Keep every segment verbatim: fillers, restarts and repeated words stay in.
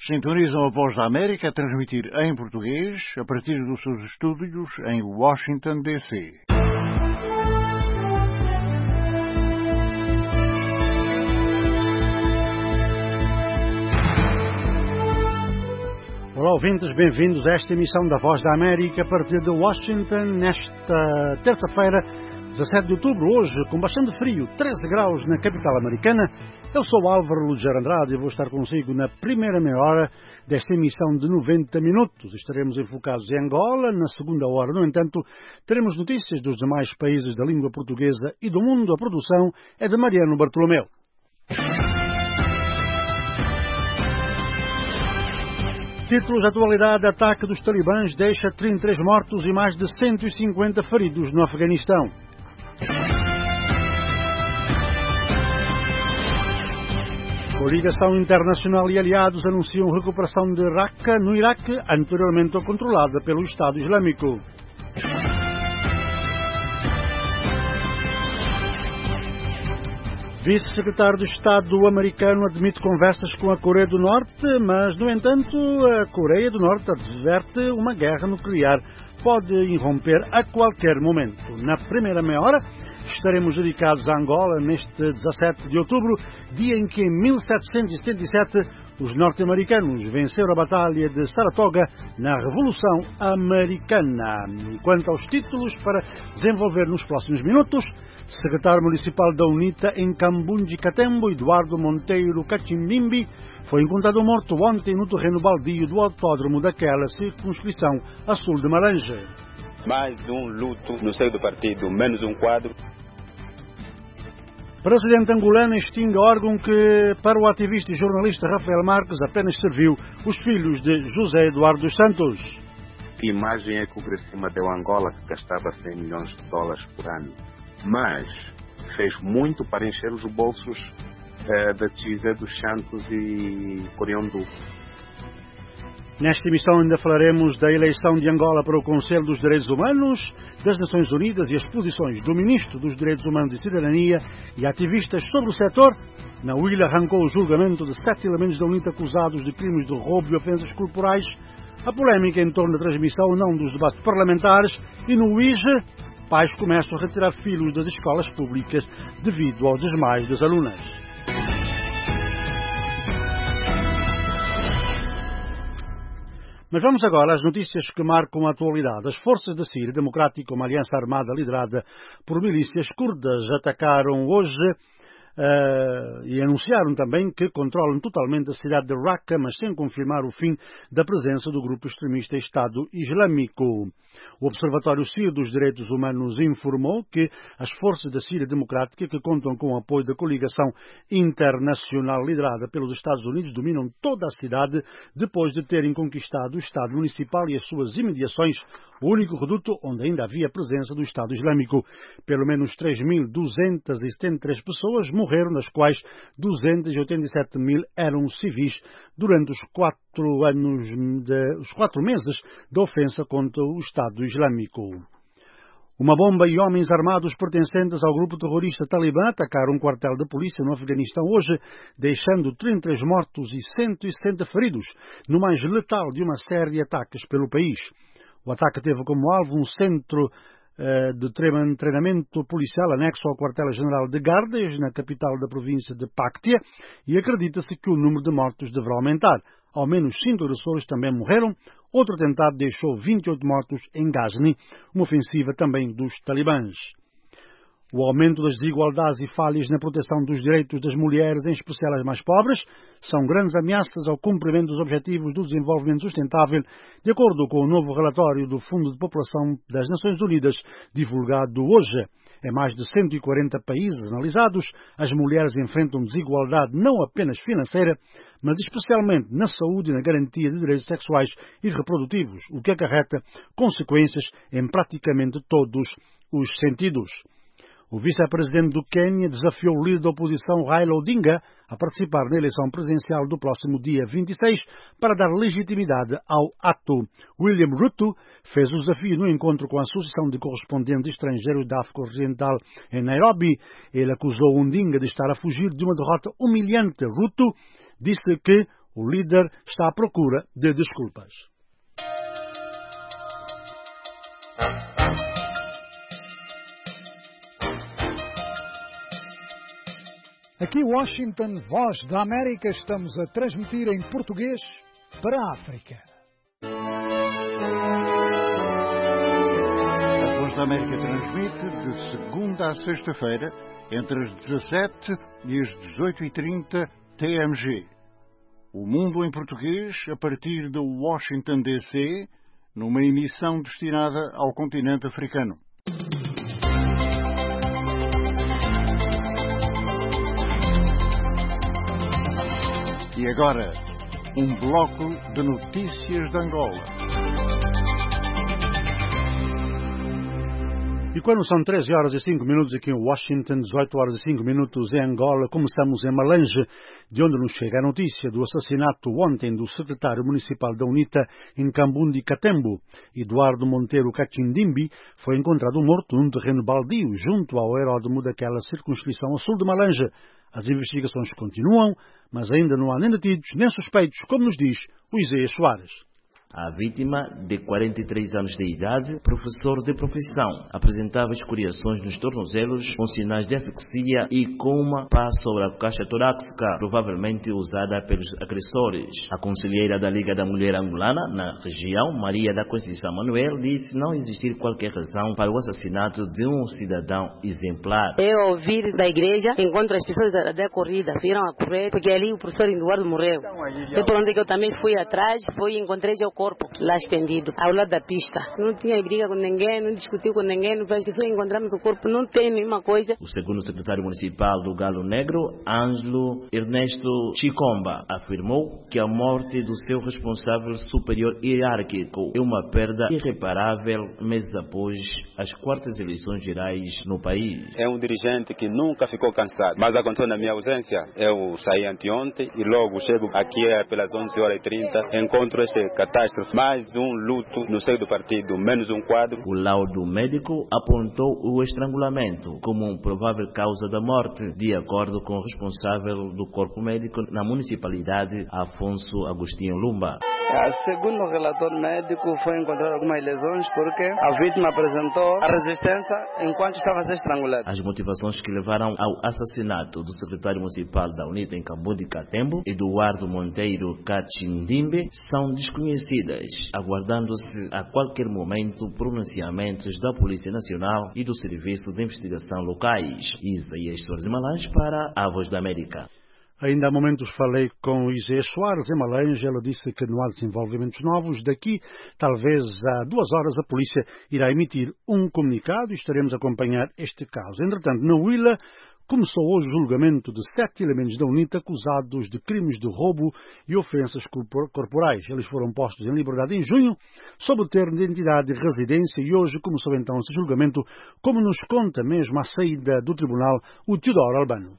Sintonizam a Voz da América a transmitir em português a partir dos seus estúdios em Washington, D C. Olá, ouvintes, bem-vindos a esta emissão da Voz da América a partir de Washington, nesta terça-feira, dezassete de outubro, hoje com bastante frio, treze graus na capital americana. Eu sou Álvaro Lujar Andrade e vou estar consigo na primeira meia hora desta emissão de noventa minutos. Estaremos enfocados em Angola. Na segunda hora, no entanto, teremos notícias dos demais países da língua portuguesa e do mundo. A produção é de Mariano Bartolomeu. Títulos de atualidade: ataque dos talibãs deixa trinta e três mortos e mais de cento e cinquenta feridos no Afeganistão. Coligação Internacional e aliados anunciam recuperação de Raqqa, no Iraque, anteriormente controlada pelo Estado Islâmico. Vice-secretário de Estado americano admite conversas com a Coreia do Norte, mas, no entanto, a Coreia do Norte adverte uma guerra nuclear pode irromper a qualquer momento. Na primeira meia hora, estaremos dedicados a Angola neste dezassete de outubro, dia em que, em mil setecentos e setenta e sete, os norte-americanos venceram a Batalha de Saratoga na Revolução Americana. E quanto aos títulos para desenvolver nos próximos minutos, secretário municipal da UNITA em Cambunji Catembo, Eduardo Monteiro Cachimbimbi, foi encontrado morto ontem no terreno baldio do autódromo daquela circunscrição a sul de Maranja. Mais um luto no seio do partido, menos um quadro. Presidente angolano extingue órgão que, para o ativista e jornalista Rafael Marques, apenas serviu os filhos de José Eduardo dos Santos. Que imagem é que o Gracima deu a Angola, que gastava cem milhões de dólares por ano, mas fez muito para encher os bolsos eh, da José dos Santos e Coriandu. Nesta emissão ainda falaremos da eleição de Angola para o Conselho dos Direitos Humanos, das Nações Unidas e as posições do Ministro dos Direitos Humanos e Cidadania e ativistas sobre o setor. Na Huila arrancou o julgamento de sete elementos da UNITA acusados de crimes de roubo e ofensas corporais, a polémica em torno da transmissão ou não dos debates parlamentares e no U I G E, pais começam a retirar filhos das escolas públicas devido ao desmaio das alunas. Mas vamos agora às notícias que marcam a atualidade. As forças da Síria Democrática, uma aliança armada liderada por milícias curdas, atacaram hoje uh, e anunciaram também que controlam totalmente a cidade de Raqqa, mas sem confirmar o fim da presença do grupo extremista Estado Islâmico. O Observatório Sírio dos Direitos Humanos informou que as forças da Síria Democrática, que contam com o apoio da coligação internacional liderada pelos Estados Unidos, dominam toda a cidade depois de terem conquistado o Estado Municipal e as suas imediações, o único reduto onde ainda havia presença do Estado Islâmico. Pelo menos três mil duzentas e setenta e três pessoas morreram, das quais duzentas e oitenta e sete mil eram civis, durante os quatro anos de, os quatro meses da ofensa contra o Estado Islâmico. Uma bomba e homens armados pertencentes ao grupo terrorista Talibã atacaram um quartel de polícia no Afeganistão hoje, deixando trinta e três mortos e cento e sessenta feridos, no mais letal de uma série de ataques pelo país. O ataque teve como alvo um centro de treinamento policial anexo ao quartel-general de Gardes, na capital da província de Paktia, e acredita-se que o número de mortos deverá aumentar. Ao menos cinco agressores também morreram. Outro atentado deixou vinte e oito mortos em Ghazni, uma ofensiva também dos talibãs. O aumento das desigualdades e falhas na proteção dos direitos das mulheres, em especial as mais pobres, são grandes ameaças ao cumprimento dos Objetivos do Desenvolvimento Sustentável, de acordo com o novo relatório do Fundo de População das Nações Unidas, divulgado hoje. Em mais de cento e quarenta países analisados, as mulheres enfrentam desigualdade não apenas financeira, mas especialmente na saúde e na garantia de direitos sexuais e reprodutivos, o que acarreta consequências em praticamente todos os sentidos. O vice-presidente do Quênia desafiou o líder da oposição Raila Odinga a participar na eleição presidencial do próximo dia vinte e seis para dar legitimidade ao ato. William Ruto fez o desafio no encontro com a Associação de Correspondentes Estrangeiros da África Ocidental em Nairobi. Ele acusou Odinga de estar a fugir de uma derrota humilhante. Ruto disse que O líder está à procura de desculpas. Aqui Washington, Voz da América, estamos a transmitir em português para a África. A Voz da América transmite de segunda a sexta-feira, entre as dezassete e as dezoito e trinta T M G. O Mundo em Português, a partir de Washington, D C, numa emissão destinada ao continente africano. E agora, um bloco de notícias de Angola. E quando são treze horas e cinco minutos aqui em Washington, dezoito horas e cinco minutos em Angola, começamos em Malange, de onde nos chega a notícia do assassinato ontem do secretário municipal da UNITA em Kambundi Katembo. Eduardo Monteiro Kachindimbi foi encontrado morto num terreno baldio junto ao aeródromo daquela circunscrição a sul de Malange. As investigações continuam, mas ainda não há nem detidos nem suspeitos, como nos diz o Isaías Soares. A vítima, de quarenta e três anos de idade, professor de profissão, apresentava escoriações nos tornozelos com sinais de asfixia e com uma pá sobre a caixa torácica, provavelmente usada pelos agressores. A conselheira da Liga da Mulher Angolana, na região, Maria da Conceição Manuel, disse não existir qualquer razão para o assassinato de um cidadão exemplar. Eu ouvi da igreja, encontro as pessoas da, da corrida, viram a correr, porque ali o professor Eduardo morreu. É por onde que eu também fui atrás, fui e encontrei já o corpo lá estendido, ao lado da pista. Não tinha briga com ninguém, não discutiu com ninguém, não fez que só encontramos o corpo, não tem nenhuma coisa. O segundo secretário municipal do Galo Negro, Ângelo Ernesto Chicomba, afirmou que a morte do seu responsável superior hierárquico é uma perda irreparável meses após as quartas eleições gerais no país. É um dirigente que nunca ficou cansado, mas aconteceu na minha ausência. Eu saí anteontem e logo chego aqui pelas onze horas e trinta, encontro este catástrofe. Mais um luto no seio do partido, menos um quadro. O laudo médico apontou o estrangulamento como uma provável causa da morte, de acordo com o responsável do corpo médico na municipalidade, Afonso Agostinho Lumba. Segundo o relatório médico, foi encontrar algumas lesões porque a vítima apresentou a resistência enquanto estava a ser estrangulada. As motivações que levaram ao assassinato do secretário municipal da UNITA em Kambundi Katembo, Eduardo Monteiro Kachindimbi, são desconhecidas, aguardando-se a qualquer momento pronunciamentos da Polícia Nacional e do Serviço de Investigação locais. Isaías Soares de Malange para a Voz da América. Ainda há momentos falei com o Isaías Soares em Malange. Ela disse que não há desenvolvimentos novos. Daqui, talvez a duas horas, a polícia irá emitir um comunicado e estaremos a acompanhar este caso. Entretanto, na Huila, começou hoje o julgamento de sete elementos da UNITA acusados de crimes de roubo e ofensas corporais. Eles foram postos em liberdade em junho, sob o termo de identidade e residência, e hoje começou então esse julgamento, como nos conta mesmo à saída do tribunal o Teodoro Albano.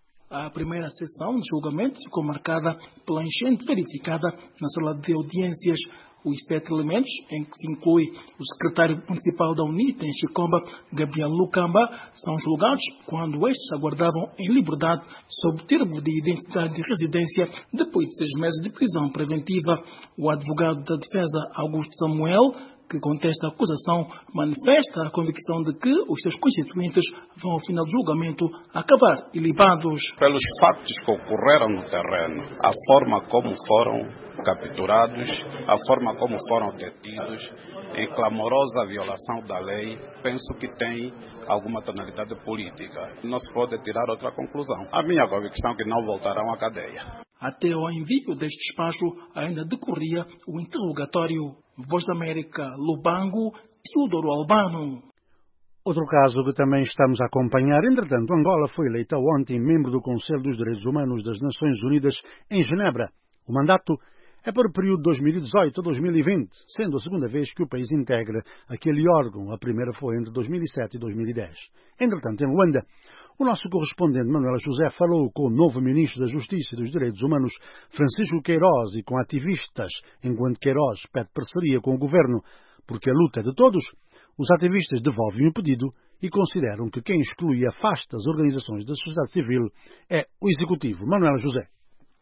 A primeira sessão de julgamento ficou marcada pela enchente verificada na sala de audiências. Os sete elementos, em que se inclui o secretário municipal da UNITA em Chicomba, Gabriel Lucamba, são julgados quando estes aguardavam em liberdade sob termo de identidade de residência depois de seis meses de prisão preventiva. O advogado da defesa, Augusto Samuel, que contesta a acusação, manifesta a convicção de que os seus constituintes vão, ao final do julgamento, acabar ilibados. Pelos fatos que ocorreram no terreno, a forma como foram capturados, a forma como foram detidos, em clamorosa violação da lei, penso que tem alguma tonalidade política. Não se pode tirar outra conclusão. A minha convicção é que não voltarão à cadeia. Até ao envio deste despacho, ainda decorria o interrogatório. Voz da América, Lubango, Teodoro Albano. Outro caso que também estamos a acompanhar. Entretanto, Angola foi eleita ontem membro do Conselho dos Direitos Humanos das Nações Unidas em Genebra. O mandato é para o período dois mil e dezoito a dois mil e vinte, sendo a segunda vez que o país integra aquele órgão. A primeira foi entre dois mil e sete e dois mil e dez. Entretanto, em Luanda, o nosso correspondente Manuela José falou com o novo Ministro da Justiça e dos Direitos Humanos, Francisco Queiroz, e com ativistas, enquanto Queiroz pede parceria com o governo, porque a luta é de todos. Os ativistas devolvem o pedido e consideram que quem exclui e afasta as organizações da sociedade civil é o Executivo. Manuela José.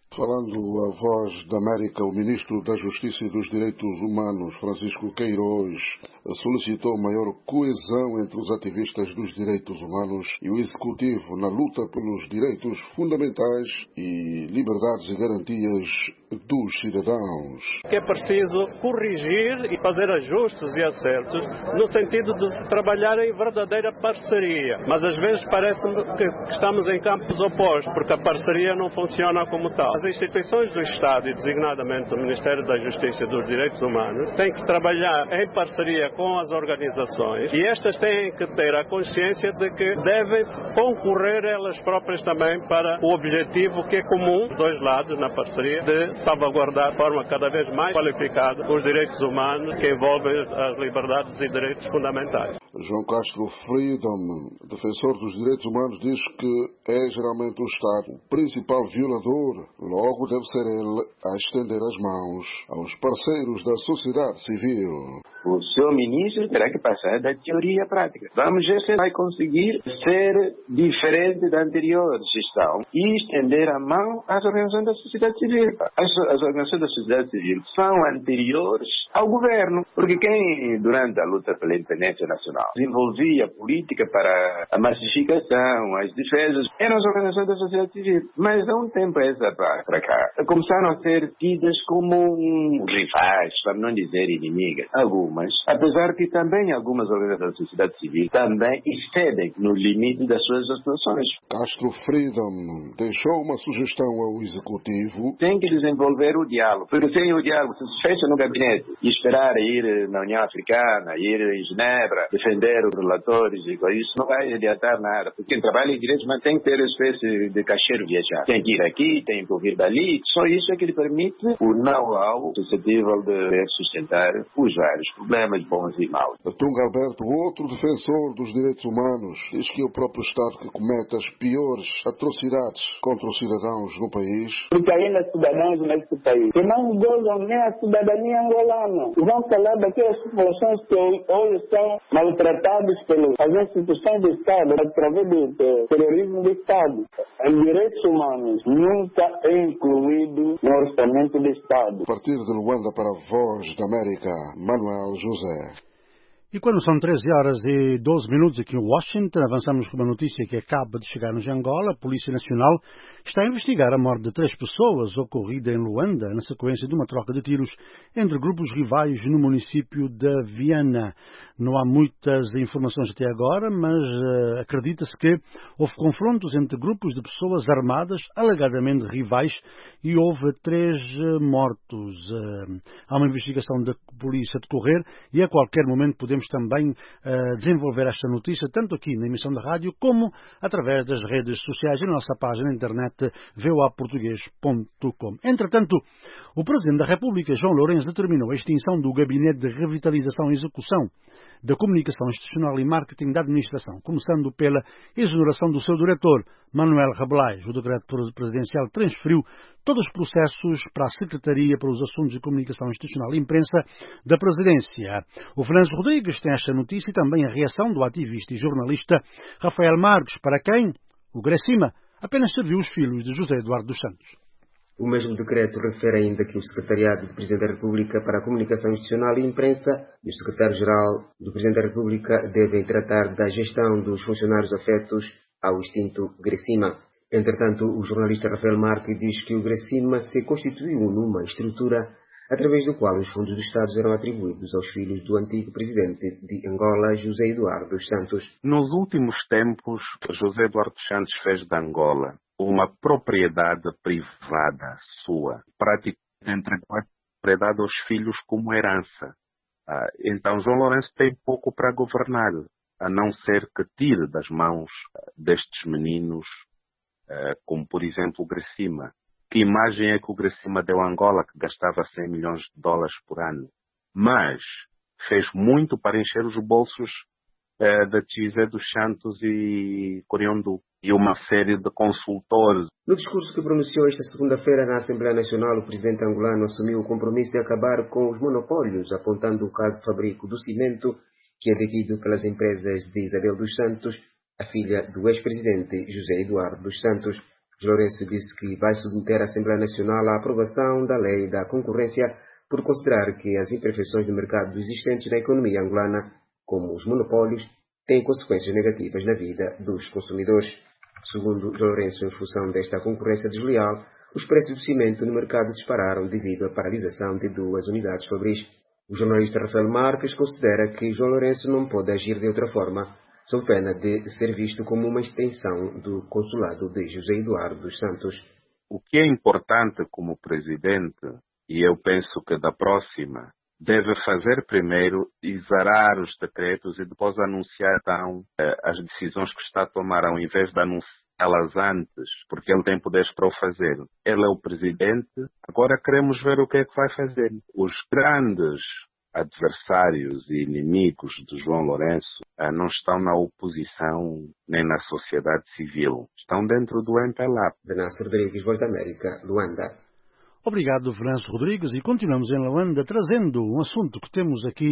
Falando a Voz da América, o Ministro da Justiça e dos Direitos Humanos, Francisco Queiroz, solicitou maior coesão entre os ativistas dos direitos humanos e o Executivo na luta pelos direitos fundamentais e liberdades e garantias dos cidadãos. Que é preciso corrigir e fazer ajustes e acertos no sentido de trabalhar em verdadeira parceria. Mas às vezes parece-me que estamos em campos opostos, porque a parceria não funciona como tal. As instituições do Estado, e designadamente o Ministério da Justiça e dos Direitos Humanos, têm que trabalhar em parceria com as organizações e estas têm que ter a consciência de que devem concorrer elas próprias também para o objetivo que é comum, dois lados na parceria, de salvaguardar de forma cada vez mais qualificada os direitos humanos que envolvem as liberdades e direitos fundamentais. João Castro Freedom, defensor dos direitos humanos, diz que é geralmente o Estado o principal violador. Logo deve ser ele a estender as mãos aos parceiros da sociedade civil. O seu ministro terá que passar da teoria à prática. Vamos ver se vai conseguir ser diferente da anterior gestão e estender a mão às organizações da sociedade civil. As, as organizações da sociedade civil são anteriores ao governo, porque quem, durante a luta pela independência nacional, desenvolvia política para a massificação, as defesas, eram as organizações da sociedade civil. Mas há um tempo essa para cá, começaram a ser tidas como rivais, para não dizer inimigas, algumas, apesar que também algumas organizações da sociedade civil também excedem no limite das suas atuações. Castro Freedom deixou uma sugestão ao Executivo. Tem que desenvolver o diálogo, porque sem o diálogo, se se fecha no gabinete e esperar ir na União Africana, ir em Genebra, defender os relatores e com isso, não vai adiantar nada, porque quem trabalha em direitos mas tem que ter uma espécie de cacheiro viajar. Tem que ir aqui, tem que ouvir dali, só isso é que lhe permite o know-how suscetível de sustentar os vários problemas bons e maus. Tunga Alberto, outro defensor dos direitos humanos, diz que é o próprio Estado que comete as piores atrocidades contra os cidadãos no país. Porque ainda cidadãos neste país que não gozam nem a cidadania angolana. E vão falar daquelas populações que hoje são maltratadas pelas instituições do Estado através do terrorismo do Estado. Os direitos humanos nunca é incluído no orçamento do Estado. A partir de Luanda para a Voz da América, Manuel José. E quando são treze horas e doze minutos aqui em Washington, avançamos com uma notícia que acaba de chegar nos Angola. A Polícia Nacional está a investigar a morte de três pessoas ocorrida em Luanda na sequência de uma troca de tiros entre grupos rivais no município de Viana. Não há muitas informações até agora, mas uh, acredita-se que houve confrontos entre grupos de pessoas armadas, alegadamente rivais, e houve três uh, mortos. Uh, há uma investigação da polícia a decorrer e a qualquer momento podemos também uh, desenvolver esta notícia, tanto aqui na emissão da rádio, como através das redes sociais e na nossa página na internet v o a português ponto com. Entretanto, o Presidente da República, João Lourenço, determinou a extinção do Gabinete de Revitalização e Execução da Comunicação Institucional e Marketing da Administração, começando pela exoneração do seu diretor, Manuel Rabelais. O decreto presidencial transferiu todos os processos para a Secretaria para os Assuntos de Comunicação Institucional e Imprensa da Presidência. O Fernando Rodrigues tem esta notícia e também a reação do ativista e jornalista Rafael Marques, para quem o Gracima apenas serviu os filhos de José Eduardo dos Santos. O mesmo decreto refere ainda que o Secretariado do Presidente da República para a Comunicação Institucional e Imprensa e o Secretário-Geral do Presidente da República devem tratar da gestão dos funcionários afetos ao extinto Gracima. Entretanto, o jornalista Rafael Marques diz que o Gracima se constituiu numa estrutura através do qual os fundos do Estado eram atribuídos aos filhos do antigo presidente de Angola, José Eduardo dos Santos. Nos últimos tempos, José Eduardo dos Santos fez de Angola uma propriedade privada sua, praticamente entregou a propriedade aos filhos como herança. Ah, então, João Lourenço tem pouco para governar, a não ser que tire das mãos destes meninos, ah, como por exemplo o Gracima. Que imagem é que o Gracima deu a Angola, que gastava cem milhões de dólares por ano? Mas fez muito para encher os bolsos eh, da José dos Santos e Coriondo e uma série de consultores. No discurso que pronunciou esta segunda-feira na Assembleia Nacional, o presidente angolano assumiu o compromisso de acabar com os monopólios, apontando o caso de fabrico do cimento, que é detido pelas empresas de Isabel dos Santos, a filha do ex-presidente José Eduardo dos Santos. Lourenço disse que vai submeter à Assembleia Nacional a aprovação da lei da concorrência por considerar que as imperfeições do mercado existentes na economia angolana, como os monopólios, têm consequências negativas na vida dos consumidores. Segundo Lourenço, em função desta concorrência desleal, os preços do cimento no mercado dispararam devido à paralisação de duas unidades fabris. O jornalista Rafael Marques considera que João Lourenço não pode agir de outra forma, sob pena de ser visto como uma extensão do consulado de José Eduardo dos Santos. O que é importante como presidente, e eu penso que da próxima, deve fazer primeiro exarar os decretos e depois anunciar então as decisões que está a tomar, ao invés de anunciá-las antes, porque ele tem poderes para o fazer. Ele é o presidente, agora queremos ver o que é que vai fazer. Os grandes adversários e inimigos de João Lourenço não estão na oposição nem na sociedade civil, estão dentro do M P L A P. Venâncio Rodrigues, Voz da América, Luanda. Obrigado, Venâncio Rodrigues, e continuamos em Luanda trazendo um assunto que temos aqui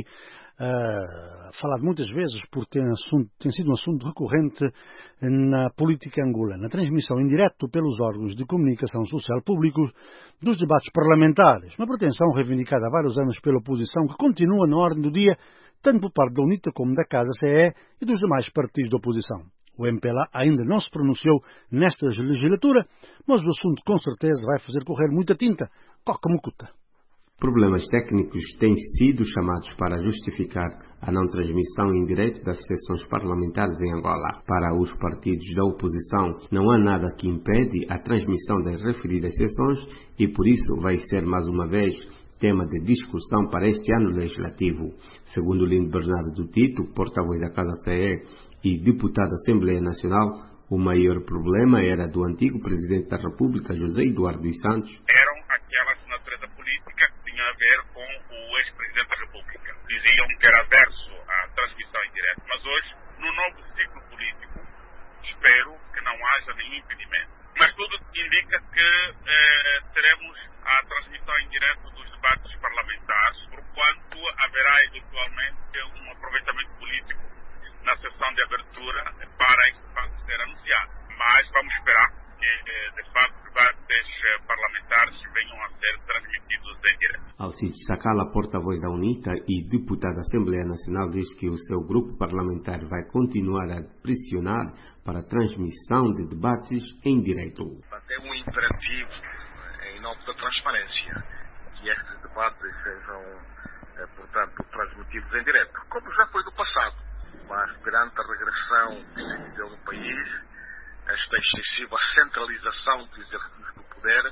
uh, falado muitas vezes, porque tem, assunto, tem sido um assunto recorrente na política angolana, a transmissão em direto pelos órgãos de comunicação social públicos dos debates parlamentares, uma pretensão reivindicada há vários anos pela oposição, que continua na ordem do dia, tanto por parte da UNITA como da Casa C E e dos demais partidos da oposição. O M P L A ainda não se pronunciou nesta legislatura, mas o assunto com certeza vai fazer correr muita tinta, coca mucuta. Problemas técnicos têm sido chamados para justificar a não transmissão em direto das sessões parlamentares em Angola. Para os partidos da oposição, não há nada que impede a transmissão das referidas sessões e, por isso, vai ser mais uma vez tema de discussão para este ano legislativo. Segundo Lindo Bernardo Tito, porta-voz da Casa C E e deputado da Assembleia Nacional, o maior problema era do antigo Presidente da República, José Eduardo dos Santos. Eram aquela natureza política que tinha a ver com o ex-Presidente da República. Diziam que era averso à transmissão em direto, mas hoje, no novo ciclo político, espero que não haja nenhum impedimento. Mas tudo indica que eh, teremos a transmissão em direto dos debates parlamentares, porquanto haverá eventualmente um aproveitamento político na sessão de abertura para este facto ser anunciado. Mas vamos esperar que, de facto, debates parlamentares venham a ser transmitidos em direto. Alcides Sacala, porta-voz da UNITA e deputado da Assembleia Nacional, diz que o seu grupo parlamentar vai continuar a pressionar para a transmissão de debates em direto. Tem um imperativo em nome da transparência, que estes debates sejam, portanto, transmitidos em direto, como já foi do passado. Mas perante a regressão que se viveu no país, esta excessiva centralização do exercício do poder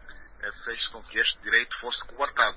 fez com que este direito fosse coartado.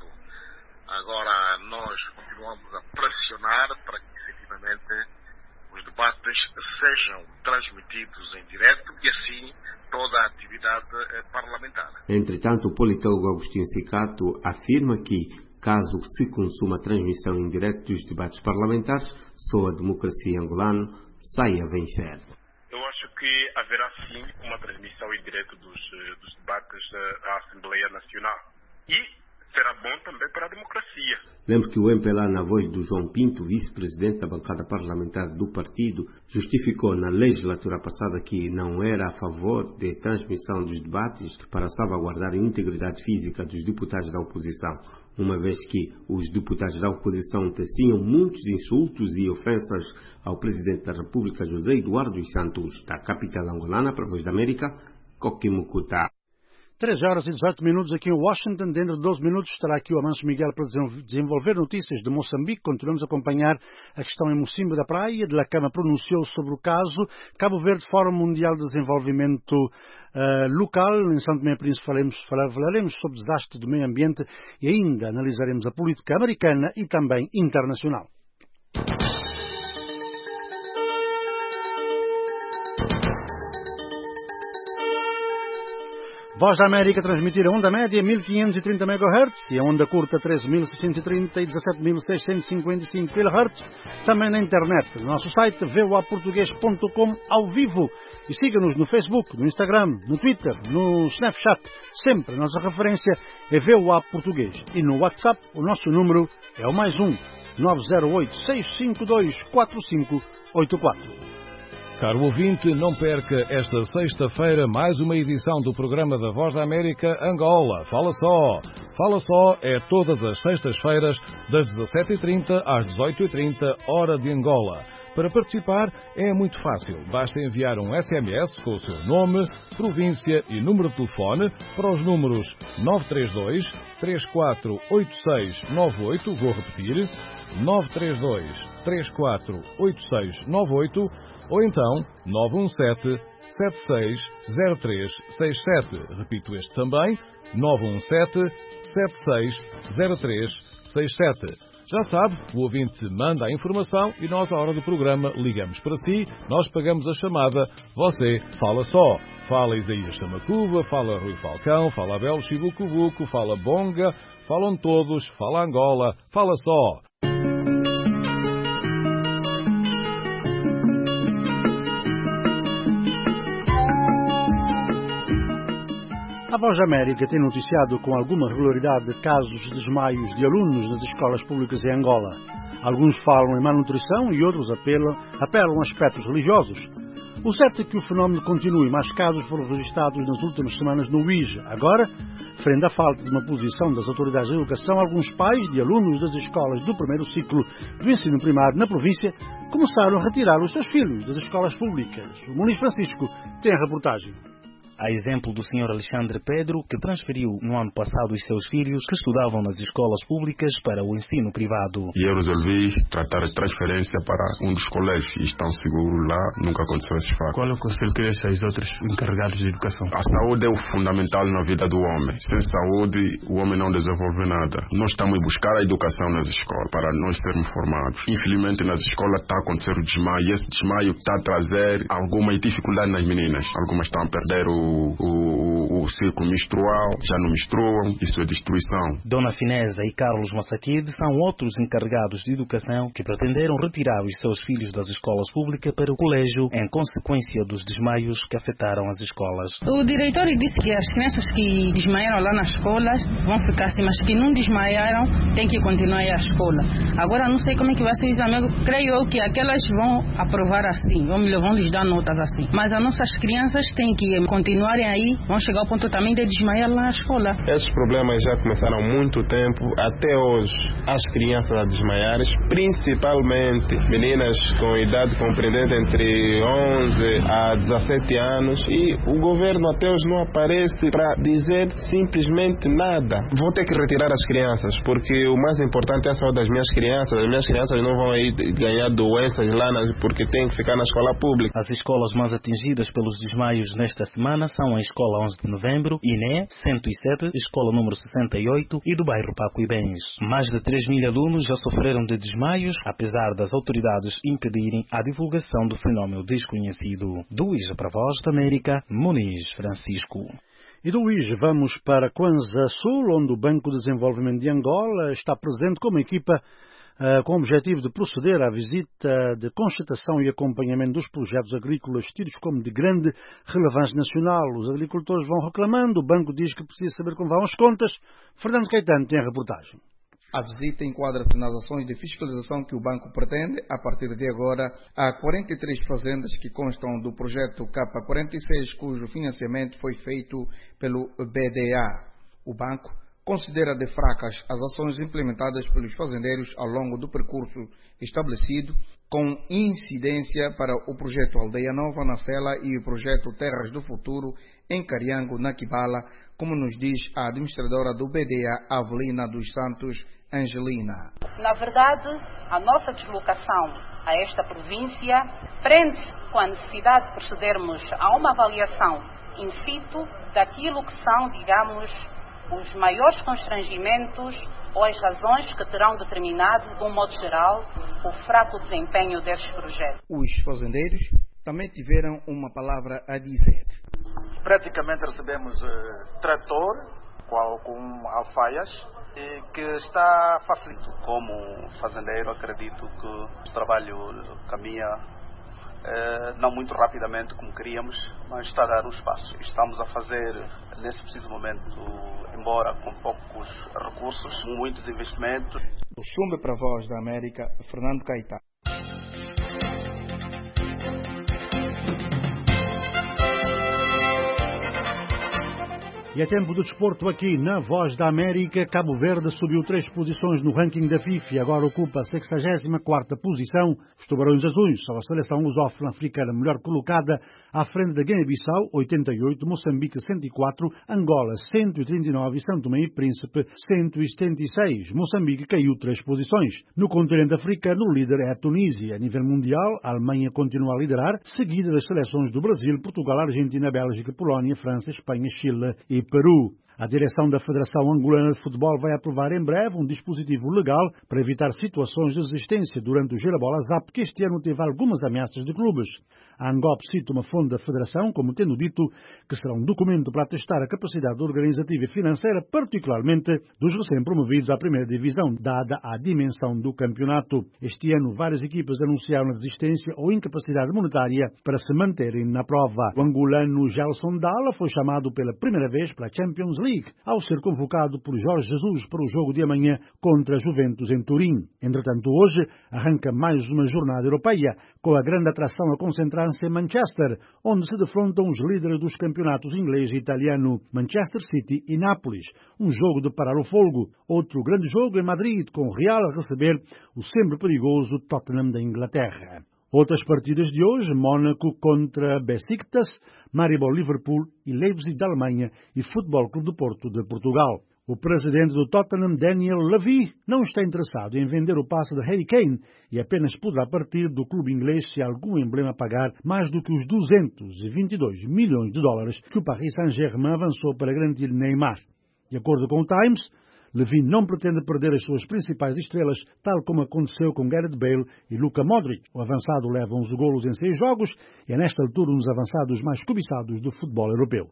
Agora nós continuamos a pressionar para que efetivamente os debates sejam transmitidos em direto e assim toda a atividade parlamentar. Entretanto, o politólogo Agostinho Cicato afirma que, caso se consuma a transmissão em direto dos debates parlamentares, só a democracia angolana sai a vencer. Eu acho que haverá sim uma transmissão em direto dos, dos debates à Assembleia Nacional. E será bom também para a democracia. Lembro que o M P L A, na voz do João Pinto, vice-presidente da bancada parlamentar do partido, justificou na legislatura passada que não era a favor de transmissão dos debates para salvaguardar a integridade física dos deputados da oposição, uma vez que os deputados da oposição teciam muitos insultos e ofensas ao Presidente da República, José Eduardo dos Santos, da capital angolana, para a Voz da América, Coquimucuta. três horas e dezoito minutos aqui em Washington. Dentro de doze minutos estará aqui o Amanso Miguel para desenvolver notícias de Moçambique. Continuamos a acompanhar a questão em Mocimbo da Praia. De La Cama pronunciou sobre o caso. Cabo Verde, Fórum Mundial de Desenvolvimento uh, Local. Em São Tomé e Príncipe falaremos, falaremos sobre desastre do meio ambiente e ainda analisaremos a política americana e também internacional. Voz da América transmitir a onda média mil quinhentos e trinta megahertz e a onda curta treze mil seiscentos e trinta e dezassete mil seiscentos e cinquenta e cinco kilohertz. Também na internet, no nosso site v o a português ponto com ao vivo. E siga-nos no Facebook, no Instagram, no Twitter, no Snapchat. Sempre a nossa referência é V O A Português. E no WhatsApp o nosso número é o mais um nove zero oito, seis cinco dois, quatro cinco oito quatro. Caro ouvinte, não perca esta sexta-feira mais uma edição do programa da Voz da América Angola. Fala Só! Fala Só é todas as sextas-feiras, das dezassete e trinta às dezoito e trinta, hora de Angola. Para participar é muito fácil. Basta enviar um S M S com o seu nome, província e número de telefone para os números nove três dois, três quatro oito seis nove oito, vou repetir, nove três dois, três quatro oito seis nove oito, ou então nove um sete, sete seis zero três seis sete. Repito este também, nove um sete, sete seis zero três seis sete. Já sabe, o ouvinte manda a informação e nós, à hora do programa, ligamos para si, nós pagamos a chamada, você fala só. Fala Isaías Chamacuva, fala Rui Falcão, fala Abel Chibucubuco, fala Bonga, falam todos, fala Angola, fala só. A Voz da América tem noticiado com alguma regularidade casos de desmaios de alunos nas escolas públicas em Angola. Alguns falam em malnutrição e outros apelam, apelam a aspectos religiosos. O certo é que o fenómeno continua e mais casos foram registrados nas últimas semanas no U I J. Agora, frente à falta de uma posição das autoridades de educação, alguns pais de alunos das escolas do primeiro ciclo do ensino primário na província começaram a retirar os seus filhos das escolas públicas. O Muniz Francisco tem a reportagem. A exemplo do senhor Alexandre Pedro, que transferiu no ano passado os seus filhos que estudavam nas escolas públicas para o ensino privado. E eu resolvi tratar a transferência para um dos colégios e estão seguros lá, nunca aconteceu esse fato. Qual é o conselho que deixa aos outros encarregados de educação? A saúde é o fundamental na vida do homem. Sem saúde, o homem não desenvolve nada. Nós estamos a buscar a educação nas escolas para nós sermos formados. Infelizmente, nas escolas está a acontecer o desmaio e esse desmaio está a trazer alguma dificuldade nas meninas. Algumas estão a perder o O, o, o ciclo menstrual, já não menstruam, isso é destruição. Dona Finesa e Carlos Massaquide são outros encarregados de educação que pretenderam retirar os seus filhos das escolas públicas para o colégio em consequência dos desmaios que afetaram as escolas. O diretor disse que as crianças que desmaiaram lá nas escolas vão ficar assim, mas que não desmaiaram têm que continuar a escola. Agora não sei como é que vai ser isso, amigo. Creio eu que aquelas vão aprovar assim, ou melhor, vão lhes dar notas assim. Mas as nossas crianças têm que continuar continuarem aí, vão chegar ao ponto também de desmaiar lá na escola. Esses problemas já começaram há muito tempo, até hoje, as crianças a desmaiar, principalmente meninas com idade compreendente entre onze a dezassete anos, e o governo até hoje não aparece para dizer simplesmente nada. Vou ter que retirar as crianças, porque o mais importante é a saúde das minhas crianças. As minhas crianças não vão aí ganhar doenças lá nas, porque têm que ficar na escola pública. As escolas mais atingidas pelos desmaios nesta semana são a Escola onze de Novembro, Iné, cento e sete, Escola número sessenta e oito e do bairro Paco e Bens. Mais de três mil alunos já sofreram de desmaios, apesar das autoridades impedirem a divulgação do fenómeno desconhecido. Do I J para a Voz da América, Muniz Francisco. E do U I J vamos para Kwanza Sul, onde o Banco de Desenvolvimento de Angola está presente como equipa Uh, com o objetivo de proceder à visita de constatação e acompanhamento dos projetos agrícolas tidos como de grande relevância nacional. Os agricultores vão reclamando, o banco diz que precisa saber como vão as contas. Fernando Caetano tem a reportagem. A visita enquadra-se nas ações de fiscalização que o banco pretende, a partir de agora, há quarenta e três fazendas que constam do projeto K quarenta e seis, cujo financiamento foi feito pelo B D A. O banco considera de fracas as ações implementadas pelos fazendeiros ao longo do percurso estabelecido, com incidência para o projeto Aldeia Nova, na Sela, e o projeto Terras do Futuro, em Cariango, na Quibala, como nos diz a administradora do B D A, Avelina dos Santos Angelina. Na verdade, a nossa deslocação a esta província prende-se com a necessidade de procedermos a uma avaliação in situ daquilo que são, digamos, os maiores constrangimentos ou as razões que terão determinado, de um modo geral, o fraco desempenho desses projetos. Os fazendeiros também tiveram uma palavra a dizer. Praticamente recebemos uh, trator com, com alfaias e que está facilitando. Como fazendeiro, acredito que o trabalho caminha uh, não muito rapidamente como queríamos, mas está a dar um espaço. Estamos a fazer, nesse preciso momento, embora com poucos recursos, muitos investimentos. O Chumbe para a Voz da América, Fernando Caetano. E é tempo do desporto aqui na Voz da América. Cabo Verde subiu três posições no ranking da FIFA e agora ocupa a sexagésima quarta posição. Os Tubarões Azuis são a seleção lusófona africana melhor colocada, à frente da Guiné-Bissau, oitenta e oito, Moçambique, cento e quatro, Angola, cento e trinta e nove e São Tomé e Príncipe, cento e setenta e seis. Moçambique caiu três posições. No continente africano, o líder é a Tunísia. A nível mundial, a Alemanha continua a liderar, seguida das seleções do Brasil, Portugal, Argentina, Bélgica, Polónia, França, Espanha, Chile e Peru. A direção da Federação Angolana de Futebol vai aprovar em breve um dispositivo legal para evitar situações de resistência durante o Girabola Zap, que este ano teve algumas ameaças de clubes. A Angop cita uma fonte da Federação como tendo dito que será um documento para testar a capacidade organizativa e financeira, particularmente dos recém-promovidos à primeira divisão, dada a dimensão do campeonato. Este ano, várias equipas anunciaram a desistência ou incapacidade monetária para se manterem na prova. O angolano Gelson Dalla foi chamado pela primeira vez para a Champions League, ao ser convocado por Jorge Jesus para o jogo de amanhã contra a Juventus em Turim. Entretanto, hoje arranca mais uma jornada europeia, com a grande atração a concentrar-se em Manchester, onde se defrontam os líderes dos campeonatos inglês e italiano, Manchester City e Nápoles. Um jogo de parar o fogo. Outro grande jogo em Madrid, com o Real a receber o sempre perigoso Tottenham da Inglaterra. Outras partidas de hoje: Mónaco contra Besiktas, Maribor Liverpool e Leipzig da Alemanha e Futebol Clube do Porto de Portugal. O presidente do Tottenham, Daniel Levy, não está interessado em vender o passe de Harry Kane e apenas poderá partir do clube inglês se algum emblema pagar mais do que os duzentos e vinte e dois milhões de dólares que o Paris Saint-Germain avançou para garantir Neymar. De acordo com o Times, Levy não pretende perder as suas principais estrelas, tal como aconteceu com Gareth Bale e Luka Modric. O avançado leva onze golos em seis jogos e é nesta altura um dos avançados mais cobiçados do futebol europeu.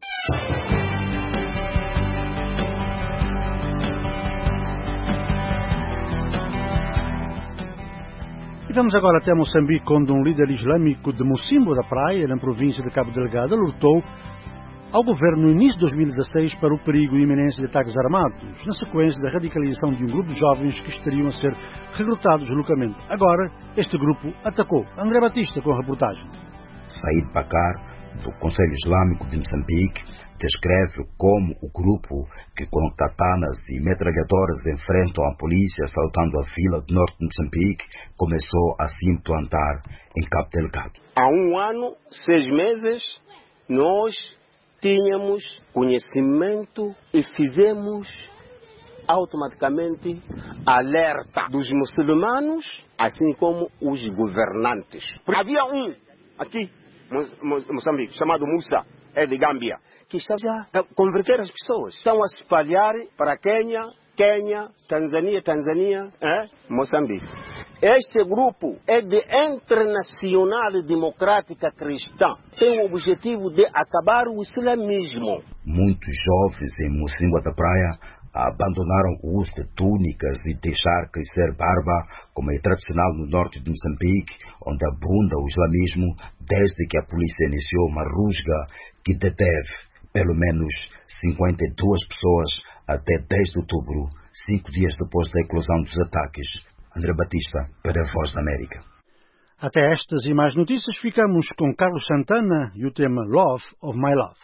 E vamos agora até Moçambique, onde um líder islâmico de Mocimbo da Praia, na província de Cabo Delgado, alertou ao governo no início de dois mil e dezasseis para o perigo e iminência de ataques armados, na sequência da radicalização de um grupo de jovens que estariam a ser recrutados localmente. Agora, este grupo atacou. André Batista com a reportagem. Said Bakar, do Conselho Islâmico de Moçambique, descreve como o grupo que com katanas e metralhadoras enfrentam a polícia assaltando a vila do norte de Moçambique começou a se implantar em Cabo Delgado. Há um ano, seis meses, nós tínhamos conhecimento e fizemos automaticamente alerta dos muçulmanos, assim como os governantes. Havia um aqui em Moçambique, chamado Musa, é de Gâmbia, que está já a converter as pessoas. Estão a se espalhar para Quênia, Quênia, Tanzânia, Tanzânia, é? Moçambique. Este grupo é de Internacional Democrática Cristã. Tem o objetivo de acabar o islamismo. Muitos jovens em Mocimbo da Praia abandonaram o uso de túnicas e deixar crescer barba, como é tradicional no norte de Moçambique, onde abunda o islamismo desde que a polícia iniciou uma rusga que deteve pelo menos cinquenta e duas pessoas até dez de outubro, cinco dias depois da eclosão dos ataques. André Batista, para a Voz da América. Até estas e mais notícias ficamos com Carlos Santana e o tema Love of My Love.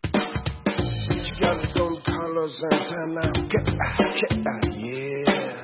Carlos Santana, yeah.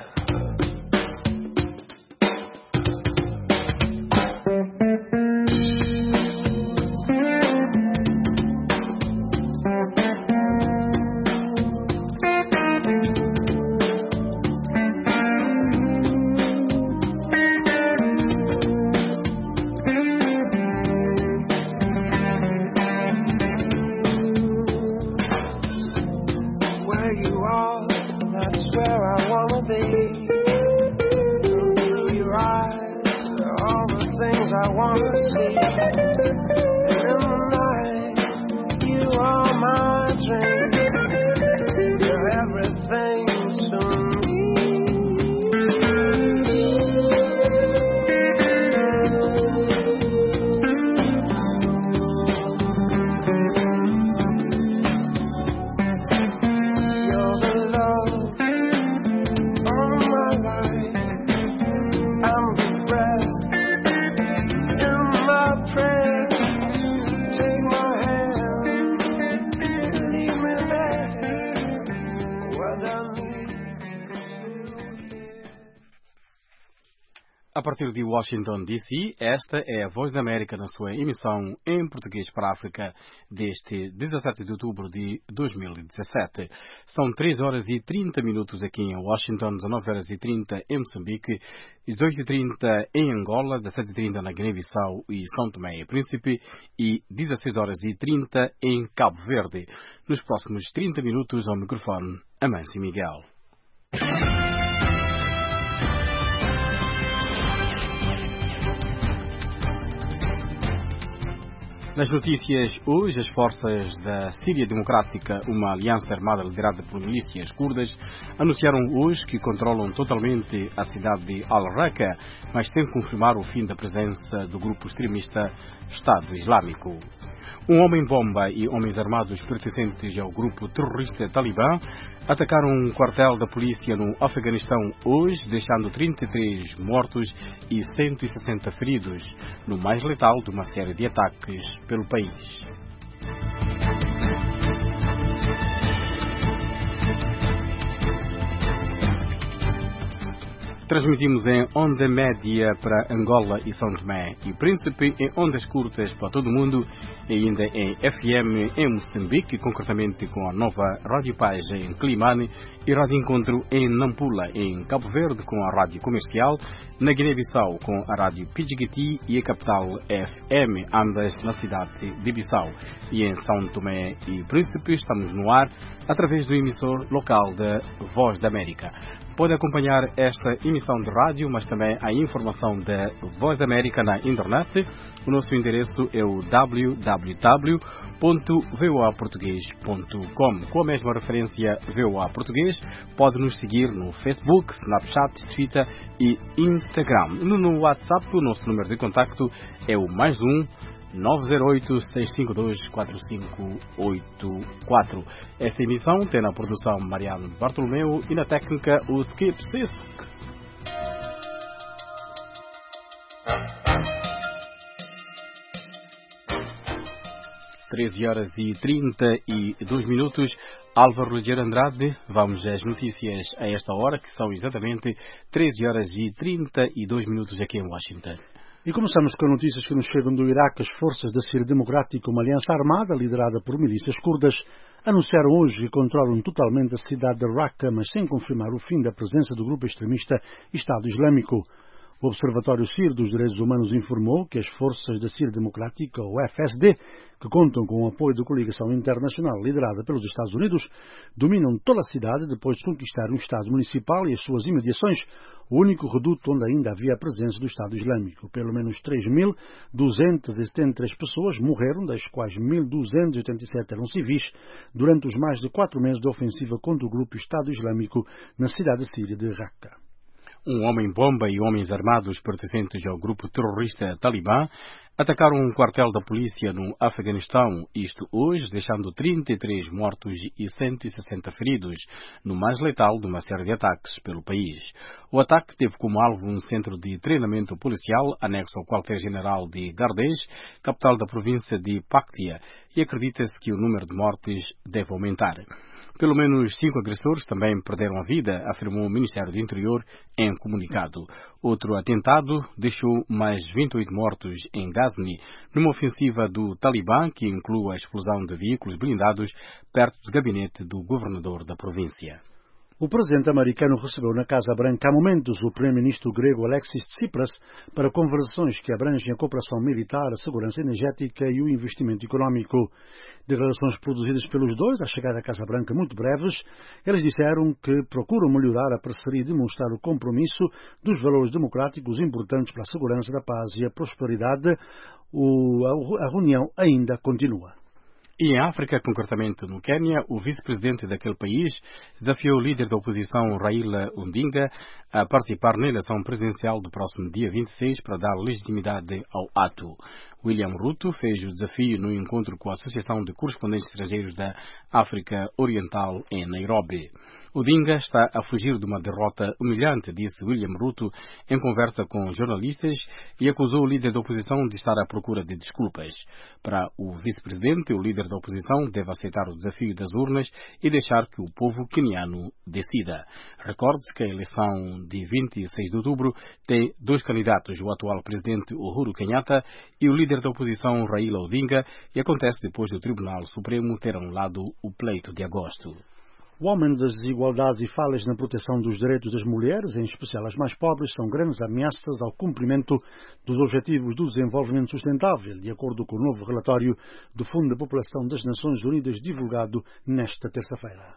Friend A partir de Washington, D C, esta é a Voz da América na sua emissão em português para a África deste dezassete de outubro de dois mil e dezassete. São três horas e trinta minutos aqui em Washington, dezanove horas e trinta em Moçambique, dezoito e trinta em Angola, dezassete e trinta na Guiné-Bissau e São Tomé e Príncipe e dezasseis horas e trinta em Cabo Verde. Nos próximos trinta minutos ao microfone, Amâncio Miguel. Nas notícias, hoje as forças da Síria Democrática, uma aliança armada liderada por milícias curdas, anunciaram hoje que controlam totalmente a cidade de Al-Raqqa, mas sem confirmar o fim da presença do grupo extremista Estado Islâmico. Um homem-bomba e homens armados pertencentes ao grupo terrorista Talibã atacaram um quartel da polícia no Afeganistão hoje, deixando trinta e três mortos e cento e sessenta feridos, no mais letal de uma série de ataques pelo país. Transmitimos em onda média para Angola e São Tomé e Príncipe, em ondas curtas para todo o mundo, e ainda em F M em Moçambique, concretamente com a nova Rádio Paz em Climane e Rádio Encontro em Nampula, em Cabo Verde com a Rádio Comercial, na Guiné-Bissau com a Rádio Pidjigiti e a Capital F M, ambas na cidade de Bissau. E em São Tomé e Príncipe estamos no ar através do emissor local da Voz da América. Pode acompanhar esta emissão de rádio, mas também a informação da Voz da América na internet. O nosso endereço é o w w w ponto voa português ponto com. Com a mesma referência Voa Português, pode nos seguir no Facebook, Snapchat, Twitter e Instagram. No WhatsApp, o nosso número de contacto é o mais um nove zero oito, seis cinco dois, quatro cinco oito quatro. Esta emissão tem na produção Mariano Bartolomeu e na técnica o Skip Sisk. treze horas e trinta e dois minutos. Álvaro Ligeiro Andrade, vamos às notícias a esta hora, que são exatamente treze horas e trinta e dois minutos aqui em Washington. E começamos com notícias que nos chegam do Iraque. As forças da Síria Democrática, uma aliança armada liderada por milícias curdas, anunciaram hoje que controlam totalmente a cidade de Raqqa, mas sem confirmar o fim da presença do grupo extremista Estado Islâmico. O Observatório Sírio dos Direitos Humanos informou que as forças da Síria Democrática, o F S D, que contam com o apoio da coligação internacional liderada pelos Estados Unidos, dominam toda a cidade depois de conquistar um Estado municipal e as suas imediações, o único reduto onde ainda havia a presença do Estado Islâmico. Pelo menos três mil duzentas e setenta e três pessoas morreram, das quais mil duzentos e oitenta e sete eram civis, durante os mais de quatro meses de ofensiva contra o grupo Estado Islâmico na cidade síria de Raqqa. Um homem-bomba e homens armados pertencentes ao grupo terrorista Talibã atacaram um quartel da polícia no Afeganistão, isto hoje, deixando trinta e três mortos e cento e sessenta feridos, no mais letal de uma série de ataques pelo país. O ataque teve como alvo um centro de treinamento policial anexo ao quartel-general de Gardez, capital da província de Paktia, e acredita-se que o número de mortes deve aumentar. Pelo menos cinco agressores também perderam a vida, afirmou o Ministério do Interior em comunicado. Outro atentado deixou mais vinte e oito mortos em Ghazni, numa ofensiva do Talibã que inclui a explosão de veículos blindados perto do gabinete do governador da província. O presidente americano recebeu na Casa Branca há momentos o primeiro-ministro grego Alexis Tsipras para conversações que abrangem a cooperação militar, a segurança energética e o investimento económico. Declarações produzidas pelos dois à chegada à Casa Branca muito breves, eles disseram que procuram melhorar a parceria e demonstrar o compromisso dos valores democráticos importantes para a segurança da paz e a prosperidade. O, a, a reunião ainda continua. E em África, concretamente no Quênia, o vice-presidente daquele país desafiou o líder da oposição, Raila Odinga, a participar na eleição presidencial do próximo dia vinte e seis para dar legitimidade ao ato. William Ruto fez o desafio no encontro com a Associação de Correspondentes Estrangeiros da África Oriental em Nairobi. Odinga está a fugir de uma derrota humilhante, disse William Ruto em conversa com jornalistas e acusou o líder da oposição de estar à procura de desculpas. Para o vice-presidente, o líder da oposição deve aceitar o desafio das urnas e deixar que o povo queniano decida. Recorde-se que a eleição de vinte e seis de outubro tem dois candidatos, o atual presidente Uhuru Kenyatta e o líder da oposição Raila Odinga, e acontece depois do Tribunal Supremo ter anulado o pleito de agosto. O aumento das desigualdades e falhas na proteção dos direitos das mulheres, em especial as mais pobres, são grandes ameaças ao cumprimento dos Objetivos do Desenvolvimento Sustentável, de acordo com o novo relatório do Fundo da População das Nações Unidas divulgado nesta terça-feira.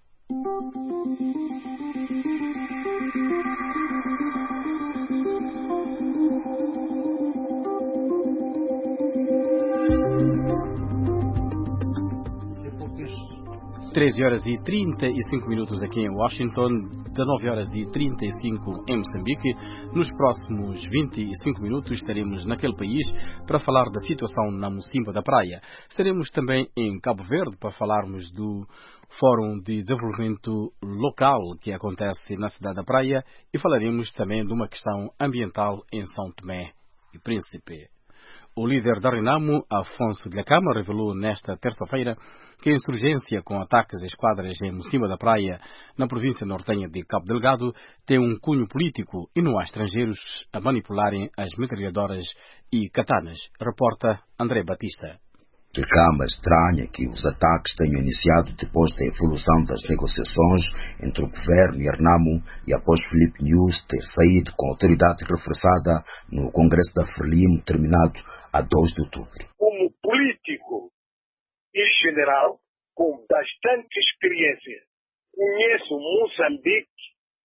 treze horas e trinta e cinco minutos aqui em Washington, dezenove horas e trinta e cinco em Moçambique. Nos próximos vinte e cinco minutos estaremos naquele país para falar da situação na Mocimba da Praia. Estaremos também em Cabo Verde para falarmos do Fórum de Desenvolvimento Local que acontece na cidade da Praia e falaremos também de uma questão ambiental em São Tomé e Príncipe. O líder da Renamo, Afonso de la Cama, revelou nesta terça-feira que a insurgência com ataques a esquadras em Mocimba da Praia, na província nortenha de Cabo Delgado, tem um cunho político e não há estrangeiros a manipularem as metralhadoras e katanas. Reporta André Batista. De Cama estranha que os ataques tenham iniciado depois da evolução das negociações entre o governo e a Renamo e após Filipe News ter saído com autoridade reforçada no Congresso da Frelimo terminado a dois de outubro. Como político e general com bastante experiência, conheço Moçambique,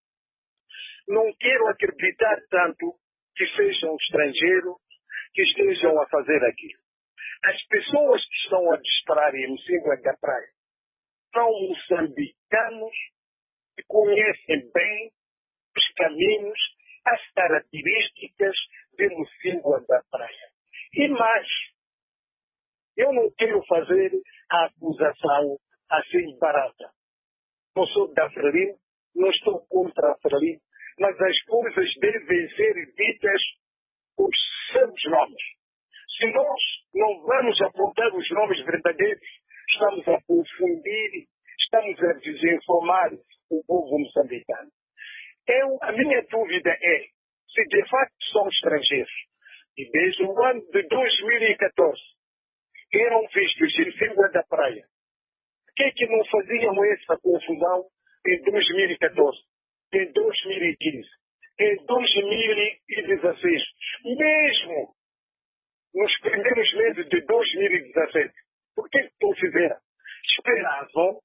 não quero acreditar tanto que sejam estrangeiros que estejam a fazer aquilo. As pessoas que estão a disparar em Mocimba da Praia são moçambicanos que conhecem bem os caminhos, as características de Mocimba da Praia. E mais, eu não quero fazer a acusação assim barata. Não sou da Frelimo, não estou contra a Frelimo, mas as coisas devem ser ditas com os seus nomes. Se nós não vamos apontar os nomes verdadeiros, estamos a confundir, estamos a desinformar o povo moçambicano. Eu, a minha dúvida é se de facto são estrangeiros e desde o ano de dois mil e catorze eram vistos em Mocimba da Praia. Por que é que não faziam essa confusão em dois mil e catorze, em dois mil e quinze, em dois mil e dezesseis, mesmo nos primeiros meses de dois mil e dezessete? Por que não fizeram? Esperavam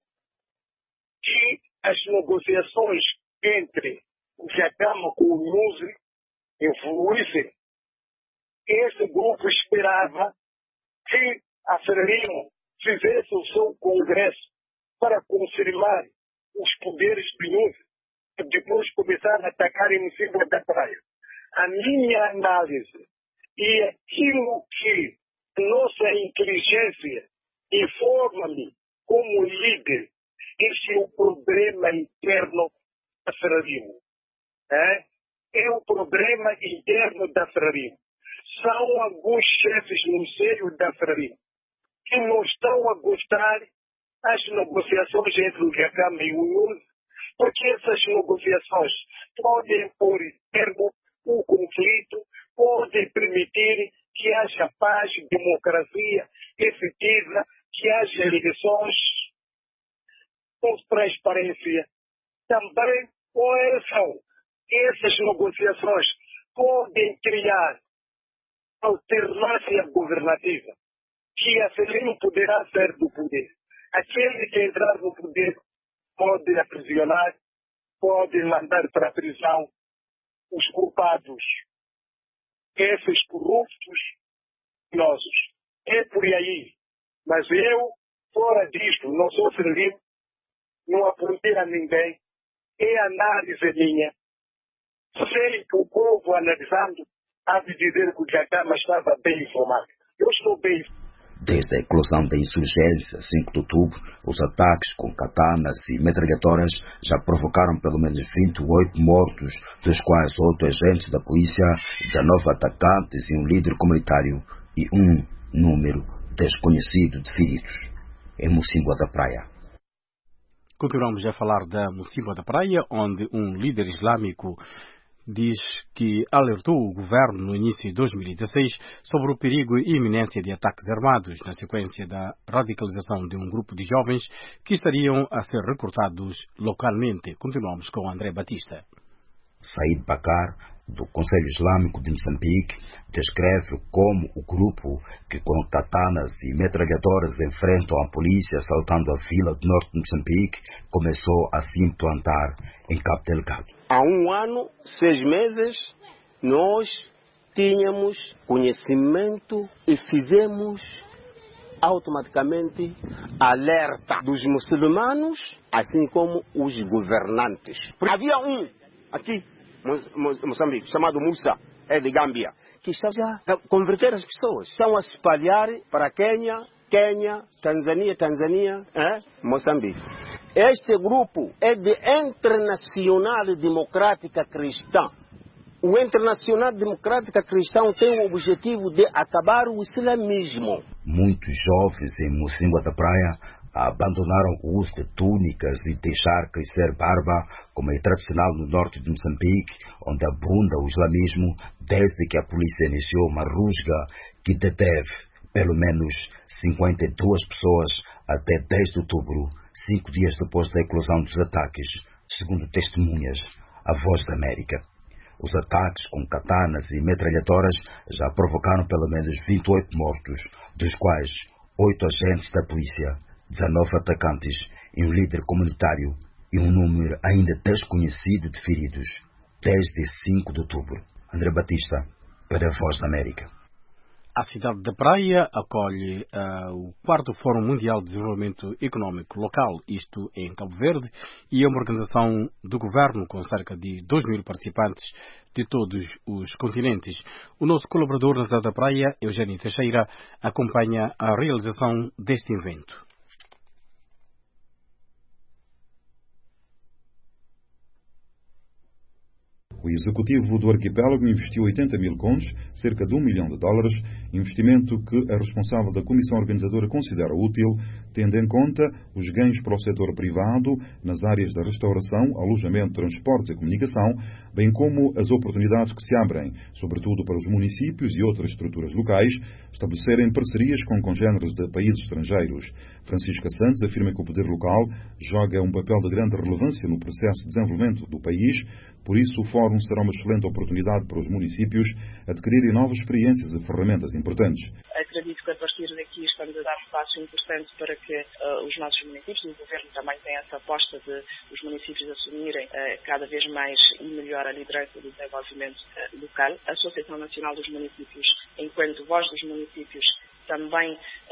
que as negociações entre o Jacama com o Nuzi evoluíssem. Esse grupo esperava que a Frelimo fizesse o seu congresso para confirmar os poderes do Nuzi e depois começar a atacar em Mocimba da Praia. A minha análise e aquilo que nossa inteligência informa-me como líder, esse é o problema interno da Frelimo. É? é o problema interno da Frelimo. São alguns chefes no seio da Frelimo que não estão a gostar das negociações entre o Jacama e o Nuzi, porque essas negociações podem pôr termo o conflito, podem permitir que haja paz, democracia efetiva, que haja eleições com transparência. Também são essas negociações podem criar alternância governativa, que a Frelimo poderá ser do poder. Aquele que entrar no poder pode aprisionar, pode mandar para a prisão os culpados, esses corruptos, nossos. É por aí. Mas eu, fora disto, não sou Frelimo, não apontei a ninguém. É análise minha. Sei que o povo analisando há de dizer que o Jacama estava bem informado. Eu estou bem. Desde a eclosão da insurgência, cinco de outubro, os ataques com katanas e metralhadoras já provocaram pelo menos vinte e oito mortos, dos quais oito agentes da polícia, dezenove atacantes e um líder comunitário e um número desconhecido de feridos. Em Mocímboa da Praia. Continuamos a falar da Mocímboa da Praia, onde um líder islâmico diz que alertou o governo no início de dois mil e dezesseis sobre o perigo e iminência de ataques armados na sequência da radicalização de um grupo de jovens que estariam a ser recrutados localmente. Continuamos com André Batista. Said Bakar, do Conselho Islâmico de Moçambique, descreve como o grupo que com katanas e metralhadoras enfrentam a polícia assaltando a vila do norte de Moçambique começou a se implantar em Cabo Delgado. Há um ano, seis meses, nós tínhamos conhecimento e fizemos automaticamente alerta dos muçulmanos, assim como os governantes. Havia um aqui, Moçambique, chamado Musa, é de Gâmbia, que está a converter as pessoas, estão a se espalhar para Quênia, Quênia, Tanzânia, Tanzânia, é? Moçambique. Este grupo é de Internacional Democrática Cristã. O Internacional Democrática Cristã tem o objetivo de acabar o islamismo. Muitos jovens em Mocímboa da Praia abandonaram o uso de túnicas e deixar crescer barba, como é tradicional no norte de Moçambique, onde abunda o islamismo, desde que a polícia iniciou uma rusga que deteve pelo menos cinquenta e duas pessoas até dez de outubro, cinco dias depois da eclosão dos ataques, segundo testemunhas, a Voz da América. Os ataques com katanas e metralhadoras já provocaram pelo menos vinte e oito mortos, dos quais oito agentes da polícia, dezenove atacantes e um líder comunitário e um número ainda desconhecido de feridos, desde cinco de outubro. André Batista, para a Voz da América. A cidade da Praia acolhe uh, o quarto Fórum Mundial de Desenvolvimento Económico Local, isto em Cabo Verde, e é uma organização do governo com cerca de dois mil participantes de todos os continentes. O nosso colaborador na cidade da Praia, Eugênio Teixeira, acompanha a realização deste evento. O executivo do arquipélago investiu oitenta mil contos, cerca de um milhão de dólares, investimento que a responsável da comissão organizadora considera útil, tendo em conta os ganhos para o setor privado nas áreas da restauração, alojamento, transportes e comunicação, bem como as oportunidades que se abrem, sobretudo para os municípios e outras estruturas locais, estabelecerem parcerias com congêneres de países estrangeiros. Francisca Santos afirma que o poder local joga um papel de grande relevância no processo de desenvolvimento do país. Por isso, o Fórum será uma excelente oportunidade para os municípios adquirirem novas experiências e ferramentas importantes. Acredito que a partir daqui estamos a dar um passo importante para que uh, os nossos municípios, e o Governo também tem essa aposta de os municípios assumirem uh, cada vez mais e melhor a liderança do desenvolvimento uh, local. A Associação Nacional dos Municípios, enquanto voz dos municípios, também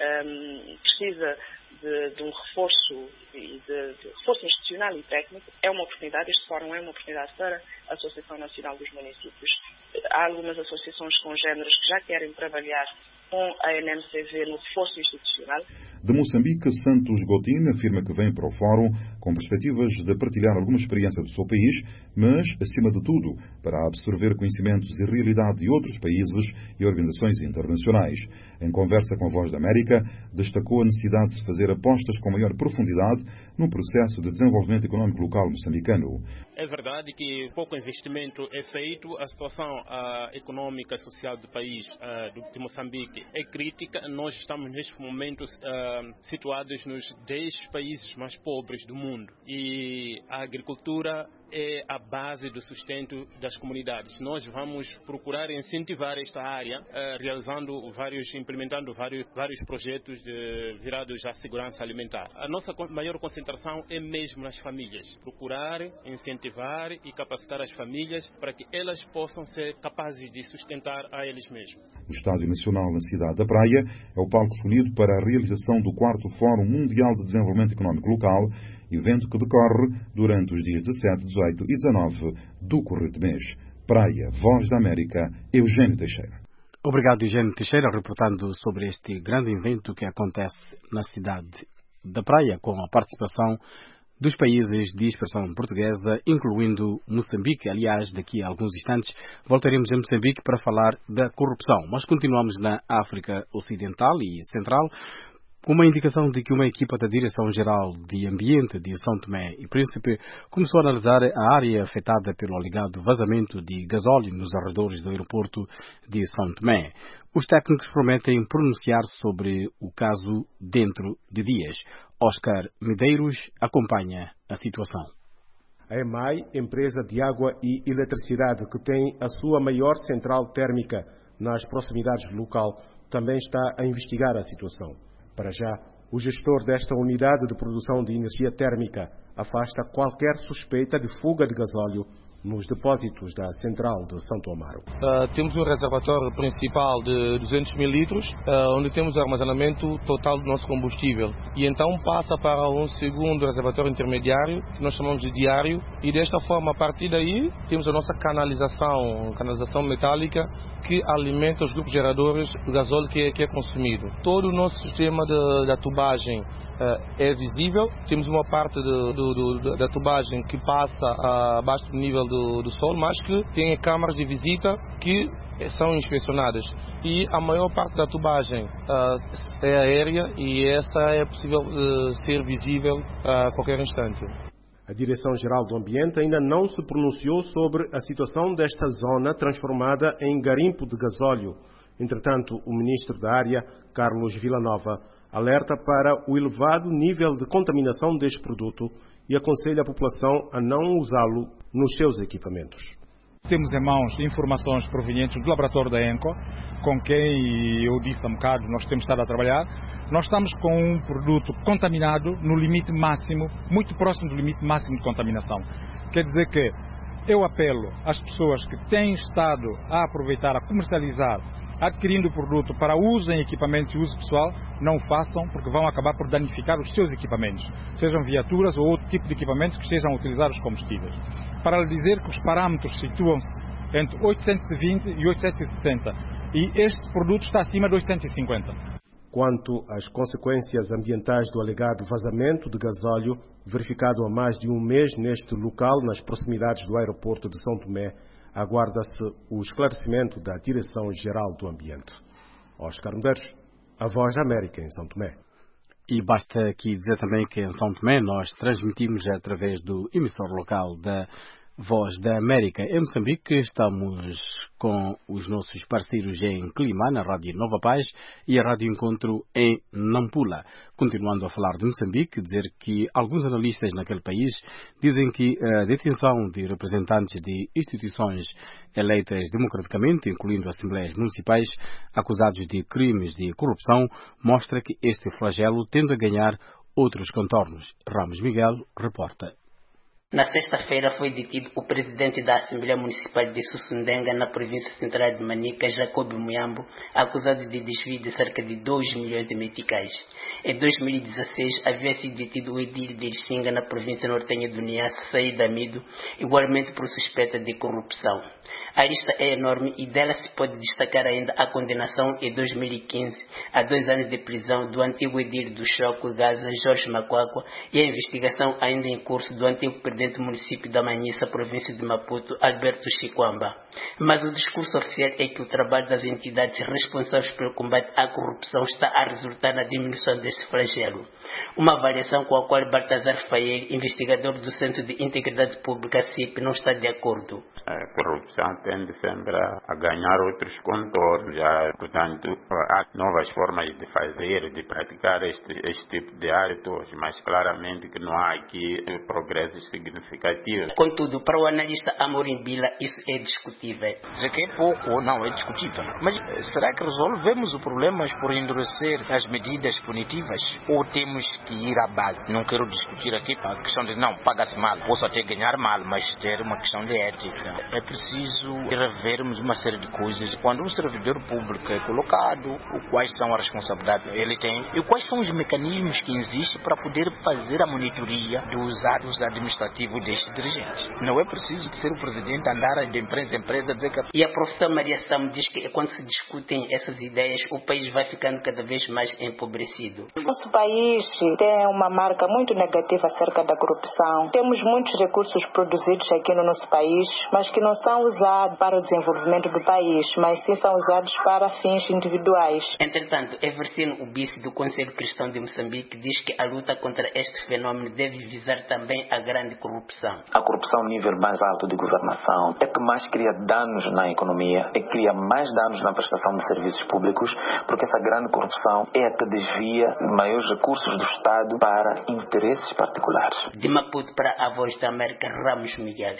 um, precisa de, de um reforço, de, de reforço institucional e técnico. É uma oportunidade, este fórum é uma oportunidade para a Associação Nacional dos Municípios. Há algumas associações congêneres que já querem trabalhar com a N M C V no reforço institucional. De Moçambique, Santos Gotin afirma que vem para o Fórum com perspectivas de partilhar alguma experiência do seu país, mas, acima de tudo, para absorver conhecimentos e realidade de outros países e organizações internacionais. Em conversa com a Voz da América, destacou a necessidade de se fazer apostas com maior profundidade no processo de desenvolvimento económico local moçambicano. É verdade que pouco investimento é feito, a situação uh, econômica e social do país uh, do, de Moçambique é crítica. Nós estamos neste momento uh, situados nos dez países mais pobres do mundo e a agricultura é a base do sustento das comunidades. Nós vamos procurar incentivar esta área, uh, realizando vários, implementando vários, vários projetos uh, virados à segurança alimentar. A nossa maior concentração é mesmo nas famílias. Procurar, incentivar e capacitar as famílias para que elas possam ser capazes de sustentar a eles mesmos. O Estádio Nacional na cidade da Praia é o palco escolhido para a realização do quarto Fórum Mundial de Desenvolvimento Económico Local, evento que decorre durante os dias dezassete, dezoito e dezanove do corrente mês. Praia, Voz da América, Eugênio Teixeira. Obrigado, Eugênio Teixeira, reportando sobre este grande evento que acontece na cidade da Praia, com a participação dos países de expressão portuguesa, incluindo Moçambique. Aliás, daqui a alguns instantes voltaremos a Moçambique para falar da corrupção. Mas continuamos na África Ocidental e Central, com uma indicação de que uma equipa da Direção-Geral de Ambiente de São Tomé e Príncipe começou a analisar a área afetada pelo alegado vazamento de gasóleo nos arredores do aeroporto de São Tomé. Os técnicos prometem pronunciar-se sobre o caso dentro de dias. Oscar Medeiros acompanha a situação. A EMAI, empresa de água e eletricidade que tem a sua maior central térmica nas proximidades do local, também está a investigar a situação. Para já, o gestor desta unidade de produção de energia térmica afasta qualquer suspeita de fuga de gasóleo nos depósitos da central de Santo Amaro. Uh, temos um reservatório principal de duzentos mil litros, uh, onde temos o armazenamento total do nosso combustível. E então passa para um segundo reservatório intermediário, que nós chamamos de diário, e desta forma, a partir daí, temos a nossa canalização, canalização metálica, que alimenta os grupos geradores do gasóleo que é, que é consumido. Todo o nosso sistema de, da tubagem Uh, é visível. Temos uma parte do, do, do, da tubagem que passa uh, abaixo do nível do, do solo, mas que tem câmaras de visita que são inspecionadas. E a maior parte da tubagem uh, é aérea e essa é possível uh, ser visível a qualquer instante. A Direção-Geral do Ambiente ainda não se pronunciou sobre a situação desta zona transformada em garimpo de gasóleo. Entretanto, o ministro da área, Carlos Villanova, alerta para o elevado nível de contaminação deste produto e aconselha a população a não usá-lo nos seus equipamentos. Temos em mãos informações provenientes do laboratório da ENCO, com quem eu disse há um bocado, nós temos estado a trabalhar. Nós estamos com um produto contaminado no limite máximo, muito próximo do limite máximo de contaminação. Quer dizer que eu apelo às pessoas que têm estado a aproveitar, a comercializar, adquirindo o produto para uso em equipamentos e uso pessoal, não o façam, porque vão acabar por danificar os seus equipamentos, sejam viaturas ou outro tipo de equipamentos que estejam a utilizar os combustíveis. Para lhe dizer que os parâmetros situam-se entre oitocentos e vinte e oitocentos e sessenta e este produto está acima de oitocentos e cinquenta. Quanto às consequências ambientais do alegado vazamento de gasóleo, verificado há mais de um mês neste local, nas proximidades do aeroporto de São Tomé, aguarda-se o esclarecimento da Direção-Geral do Ambiente. Oscar Medeiros, a Voz da América em São Tomé. E basta aqui dizer também que em São Tomé nós transmitimos através do emissor local da Voz da América. Em Moçambique estamos com os nossos parceiros em Clima, na Rádio Nova Paz, e a Rádio Encontro em Nampula. Continuando a falar de Moçambique, dizer que alguns analistas naquele país dizem que a detenção de representantes de instituições eleitas democraticamente, incluindo assembleias municipais, acusados de crimes de corrupção, mostra que este flagelo tende a ganhar outros contornos. Ramos Miguel reporta. Na sexta-feira foi detido o presidente da Assembleia Municipal de Sussundenga, na província central de Manica, Jacob Muyambo, acusado de desvio de cerca de dois milhões de meticais. Em dois mil e dezesseis, havia sido detido o edil de Ixinga, na província nortenha do Niassa, Saída Amido, igualmente por suspeita de corrupção. A lista é enorme e dela se pode destacar ainda a condenação em dois mil e quinze a dois anos de prisão do antigo edil do Choco, Gaza, Jorge Macuacua, e a investigação ainda em curso do antigo presidente do município da Manhissa, província de Maputo, Alberto Chiquamba. Mas o discurso oficial é que o trabalho das entidades responsáveis pelo combate à corrupção está a resultar na diminuição deste flagelo. Uma avaliação com a qual Baltazar Fael, investigador do Centro de Integridade Pública, C I P, não está de acordo. A corrupção tende sempre a ganhar outros contornos, já, portanto, há novas formas de fazer, de praticar este, este tipo de hábitos, mas claramente que não há aqui progressos significativos. Contudo, para o analista Amorim Bila, isso é discutível. Dizer que é pouco ou não é discutível, mas será que resolvemos o problema por endurecer as medidas punitivas ou temos que ir à base? Não quero discutir aqui a questão de não, paga-se mal, posso até ganhar mal, mas ter uma questão de ética. É preciso revermos uma série de coisas. Quando um servidor público é colocado, quais são as responsabilidades que ele tem e quais são os mecanismos que existem para poder fazer a monitoria dos atos administrativos destes dirigentes. Não é preciso ser o presidente andar de empresa em empresa dizer que... E a professora Maria Sam diz que quando se discutem essas ideias, o país vai ficando cada vez mais empobrecido. Nosso país tem uma marca muito negativa acerca da corrupção. Temos muitos recursos produzidos aqui no nosso país, mas que não são usados para o desenvolvimento do país, mas sim são usados para fins individuais. Entretanto, Evercino, o vice do Conselho Cristão de Moçambique, diz que a luta contra este fenômeno deve visar também a grande corrupção. A corrupção no nível mais alto de governação é que mais cria danos na economia, é que cria mais danos na prestação de serviços públicos, porque essa grande corrupção é a que desvia maiores recursos do Estado para interesses particulares. De Maputo para a Voz da América, Ramos Miguel.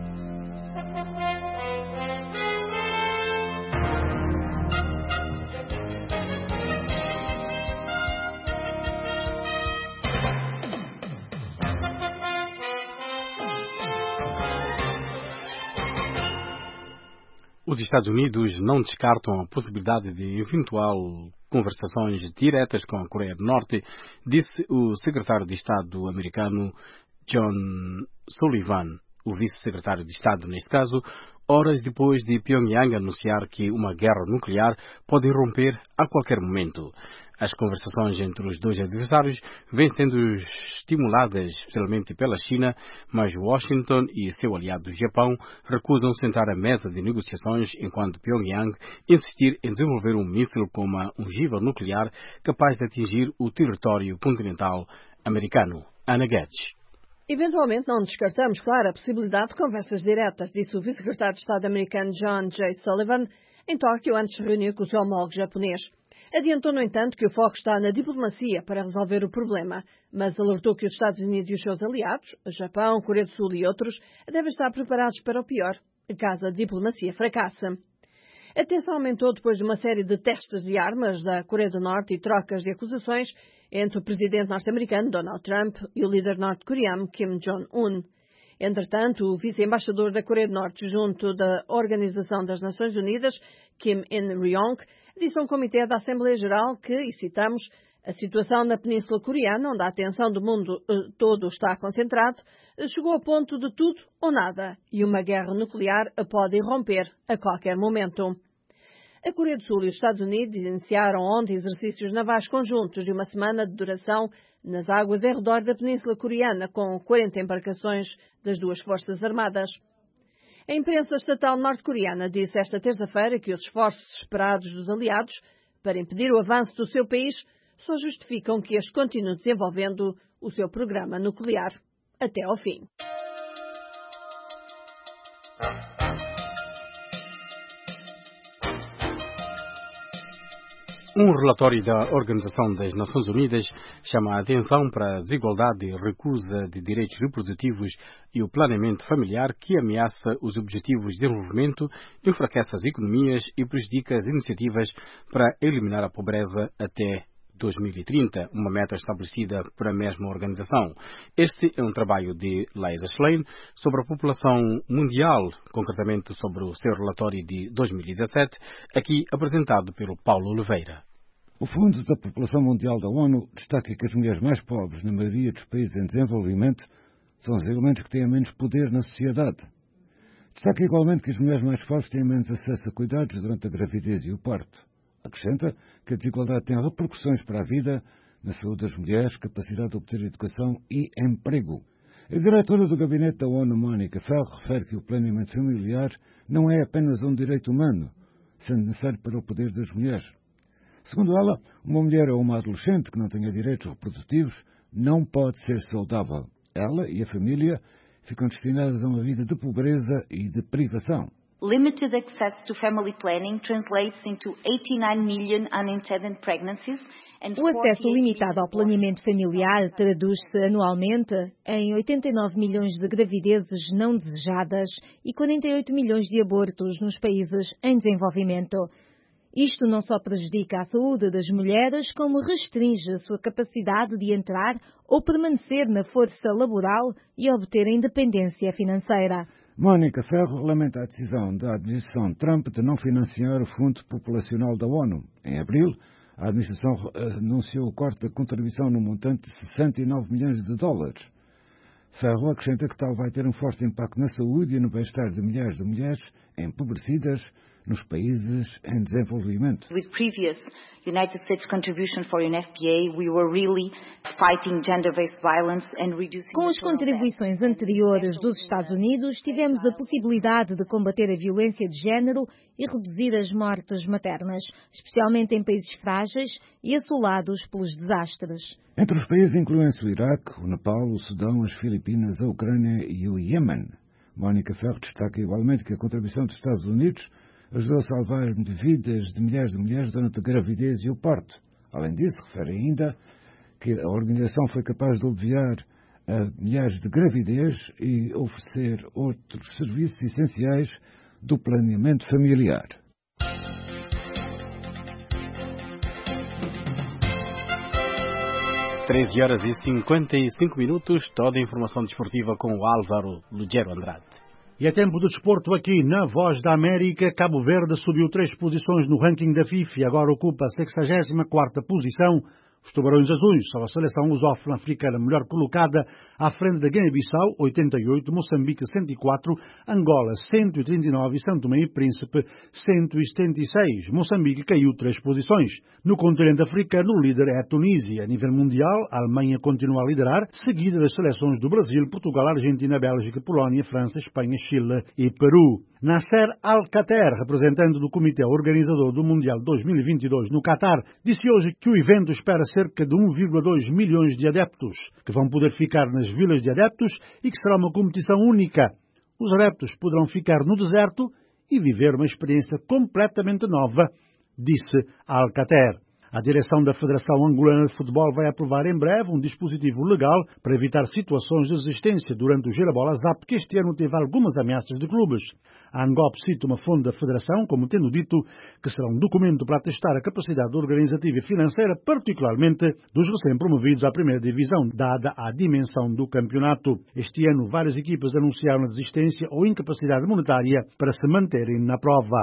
Os Estados Unidos não descartam a possibilidade de eventual conversações diretas com a Coreia do Norte, disse o secretário de Estado americano John Sullivan, o vice-secretário de Estado neste caso, horas depois de Pyongyang anunciar que uma guerra nuclear pode irromper a qualquer momento. As conversações entre os dois adversários vêm sendo estimuladas especialmente pela China, mas Washington e seu aliado Japão recusam sentar à mesa de negociações enquanto Pyongyang insistir em desenvolver um míssil com uma ogiva nuclear capaz de atingir o território continental americano. Ana Guedes. Eventualmente não descartamos, claro, a possibilidade de conversas diretas, disse o vice-secretário de Estado americano John J. Sullivan em Tóquio antes de reunir com o seu homólogo japonês. Adiantou, no entanto, que o foco está na diplomacia para resolver o problema, mas alertou que os Estados Unidos e os seus aliados, Japão, Coreia do Sul e outros, devem estar preparados para o pior, caso a diplomacia fracasse. A tensão aumentou depois de uma série de testes de armas da Coreia do Norte e trocas de acusações entre o presidente norte-americano Donald Trump e o líder norte-coreano Kim Jong-un. Entretanto, o vice-embaixador da Coreia do Norte junto da Organização das Nações Unidas, Kim In-ryong, disse a um comitê da Assembleia Geral que, e citamos, a situação na Península Coreana, onde a atenção do mundo uh, todo está concentrada, chegou ao ponto de tudo ou nada, e uma guerra nuclear pode irromper a qualquer momento. A Coreia do Sul e os Estados Unidos iniciaram ontem exercícios navais conjuntos de uma semana de duração nas águas em redor da Península Coreana, com quarenta embarcações das duas Forças Armadas. A imprensa estatal norte-coreana disse esta terça-feira que os esforços esperados dos aliados para impedir o avanço do seu país só justificam que este continue desenvolvendo o seu programa nuclear até ao fim. Um relatório da Organização das Nações Unidas chama a atenção para a desigualdade e recusa de direitos reprodutivos e o planeamento familiar que ameaça os objetivos de desenvolvimento, enfraquece as economias e prejudica as iniciativas para eliminar a pobreza até dois mil e trinta, uma meta estabelecida por a mesma organização. Este é um trabalho de Liza Schlein sobre a população mundial, concretamente sobre o seu relatório de dois mil e dezassete, aqui apresentado pelo Paulo Oliveira. O Fundo da População Mundial da ONU destaca que as mulheres mais pobres, na maioria dos países em desenvolvimento, são os elementos que têm menos poder na sociedade. Destaca igualmente que as mulheres mais pobres têm menos acesso a cuidados durante a gravidez e o parto. Acrescenta que a desigualdade tem repercussões para a vida, na saúde das mulheres, capacidade de obter educação e emprego. A diretora do gabinete da ONU, Mónica Ferro, refere que o planeamento familiar não é apenas um direito humano, sendo necessário para o poder das mulheres. Segundo ela, uma mulher ou uma adolescente que não tenha direitos reprodutivos não pode ser saudável. Ela e a família ficam destinadas a uma vida de pobreza e de privação. Limited access to family planning translates into eighty-nine million unintended pregnancies. O acesso limitado ao planeamento familiar traduz-se anualmente em oitenta e nove milhões de gravidezes não desejadas e quarenta e oito milhões de abortos nos países em desenvolvimento. Isto não só prejudica a saúde das mulheres, como restringe a sua capacidade de entrar ou permanecer na força laboral e obter a independência financeira. Mónica Ferro lamenta a decisão da administração Trump de não financiar o Fundo Populacional da ONU. Em abril, a administração anunciou o corte da contribuição no montante de sessenta e nove milhões de dólares. Ferro acrescenta que tal vai ter um forte impacto na saúde e no bem-estar de milhares de mulheres empobrecidas nos países em desenvolvimento. With previous United States contribution for U N F P A, we were really fighting gender-based violence and reducing... Com as contribuições anteriores dos Estados Unidos, tivemos a possibilidade de combater a violência de género e reduzir as mortes maternas, especialmente em países frágeis e assolados pelos desastres. Entre os países incluem-se o Iraque, o Nepal, o Sudão, as Filipinas, a Ucrânia e o Iêmen. Mónica Ferro destaca igualmente que a contribuição dos Estados Unidos ajudou a salvar vidas de milhares de mulheres durante a gravidez e o parto. Além disso, refere ainda que a organização foi capaz de aliviar a milhares de gravidez e oferecer outros serviços essenciais do planeamento familiar. treze horas e cinquenta e cinco minutos, toda a informação desportiva com o Álvaro Lugero Andrade. E é tempo do desporto aqui na Voz da América. Cabo Verde subiu três posições no ranking da FIFA e agora ocupa a sexagésima quarta posição. Os Tubarões Azuis são a seleção lusófona africana melhor colocada, à frente da Guiné-Bissau, oitenta e oito, Moçambique, cento e quatro, Angola, cento e trinta e nove e São Tomé e Príncipe, cento e setenta e seis. Moçambique caiu três posições. No continente africano, o líder é a Tunísia. A nível mundial, a Alemanha continua a liderar, seguida das seleções do Brasil, Portugal, Argentina, Bélgica, Polónia, França, Espanha, Chile e Peru. Nasser Al-Khater, representante do Comitê Organizador do Mundial dois mil e vinte e dois no Qatar, disse hoje que o evento espera cerca de um vírgula dois milhões de adeptos, que vão poder ficar nas vilas de adeptos e que será uma competição única. Os adeptos poderão ficar no deserto e viver uma experiência completamente nova, disse Al-Khater. A direção da Federação Angolana de Futebol vai aprovar em breve um dispositivo legal para evitar situações de resistência durante o Girabola Zap, que este ano teve algumas ameaças de clubes. A Angop cita uma fonte da Federação, como tendo dito que será um documento para testar a capacidade organizativa e financeira, particularmente dos recém-promovidos à primeira divisão, dada a dimensão do campeonato. Este ano, várias equipas anunciaram a desistência ou incapacidade monetária para se manterem na prova.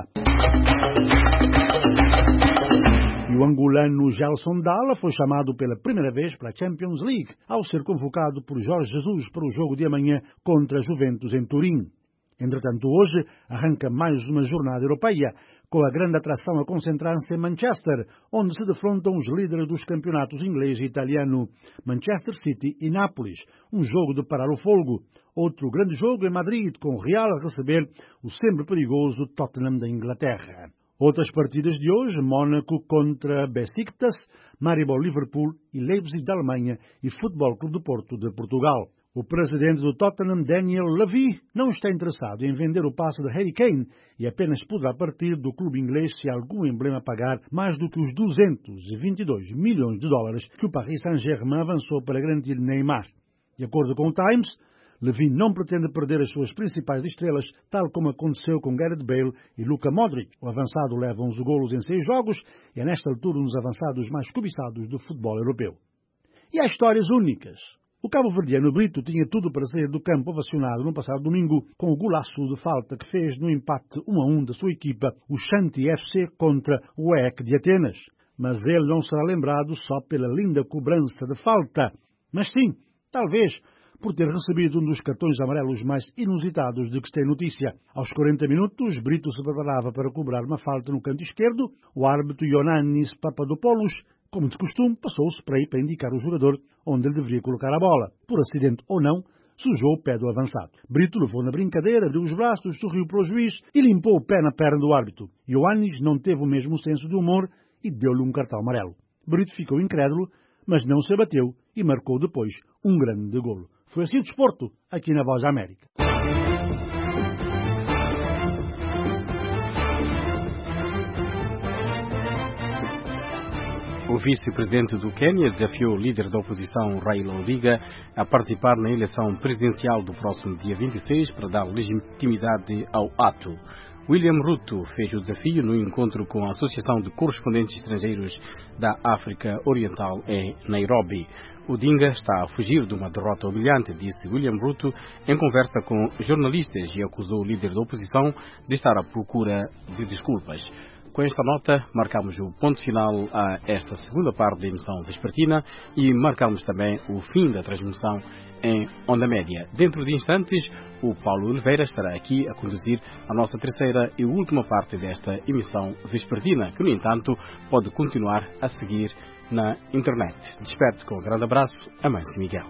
E o angolano Gelson Dalla foi chamado pela primeira vez para a Champions League, ao ser convocado por Jorge Jesus para o jogo de amanhã contra a Juventus em Turim. Entretanto, hoje arranca mais uma jornada europeia, com a grande atração a concentrar-se em Manchester, onde se defrontam os líderes dos campeonatos inglês e italiano, Manchester City e Nápoles, um jogo de parar o fogo. Outro grande jogo em Madrid, com o Real a receber o sempre perigoso Tottenham da Inglaterra. Outras partidas de hoje, Mónaco contra Besiktas, Maribor Liverpool e Leipzig da Alemanha e Futebol Clube do Porto de Portugal. O presidente do Tottenham, Daniel Levy, não está interessado em vender o passe de Harry Kane e apenas poderá partir do clube inglês se algum emblema pagar mais do que os duzentos e vinte e dois milhões de dólares que o Paris Saint-Germain avançou para garantir Neymar. De acordo com o Times, Levy não pretende perder as suas principais estrelas, tal como aconteceu com Gareth Bale e Luka Modric. O avançado leva onze golos em seis jogos e é nesta altura um dos avançados mais cobiçados do futebol europeu. E há histórias únicas. O cabo-verdiano Brito tinha tudo para sair do campo ovacionado no passado domingo com o golaço de falta que fez no empate um a um da sua equipa, o Shanti F C, contra o A E C de Atenas. Mas ele não será lembrado só pela linda cobrança de falta, mas sim, talvez, por ter recebido um dos cartões amarelos mais inusitados de que se tem notícia. Aos quarenta minutos, Brito se preparava para cobrar uma falta no canto esquerdo. O árbitro Ioannis Papadopoulos, como de costume, passou o spray para indicar o jogador onde ele deveria colocar a bola. Por acidente ou não, sujou o pé do avançado. Brito levou na brincadeira, abriu os braços, sorriu para o juiz e limpou o pé na perna do árbitro. Ioannis não teve o mesmo senso de humor e deu-lhe um cartão amarelo. Brito ficou incrédulo, mas não se abateu e marcou depois um grande golo. Foi assim o desporto, aqui na Voz da América. O vice-presidente do Quênia desafiou o líder da oposição, Raila Odinga, a participar na eleição presidencial do próximo dia vinte e seis para dar legitimidade ao ato. William Ruto fez o desafio no encontro com a Associação de Correspondentes Estrangeiros da África Oriental em Nairobi. Odinga está a fugir de uma derrota humilhante, disse William Ruto em conversa com jornalistas e acusou o líder da oposição de estar à procura de desculpas. Com esta nota, marcamos o ponto final a esta segunda parte da emissão vespertina e marcamos também o fim da transmissão em onda média. Dentro de instantes, o Paulo Oliveira estará aqui a conduzir a nossa terceira e última parte desta emissão vespertina, que, no entanto, pode continuar a seguir na internet. Desperte com um grande abraço, Amâncio Miguel.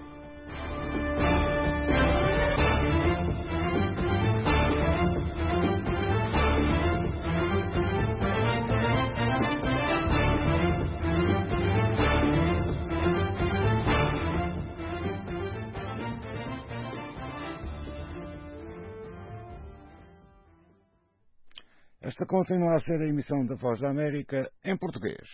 Esta continua a ser a emissão da Voz da América em português.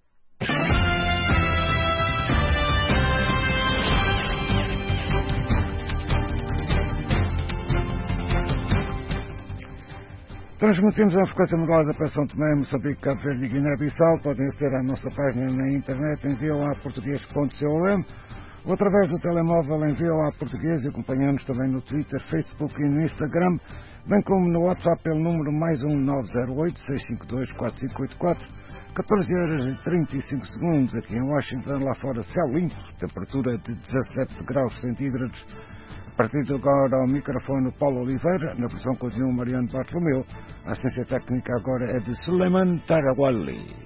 Transmitimos a frequência modulada para São Tomé, Moçambique, Cabo Verde e Guiné-Bissau. Podem aceder à nossa página na internet em v o a português ponto com ou através do telemóvel em v o a português e acompanhamos também no Twitter, Facebook e no Instagram, bem como no WhatsApp pelo número mais um nove zero oito, seis cinco dois, quatro cinco oito quatro, catorze horas e trinta e cinco segundos aqui em Washington, lá fora céu limpo, temperatura de dezassete graus centígrados. A partir de agora ao microfone Paulo Oliveira, na versão continua Mariano Bartolomeu. A assistência técnica agora é de Suleiman Tarawali.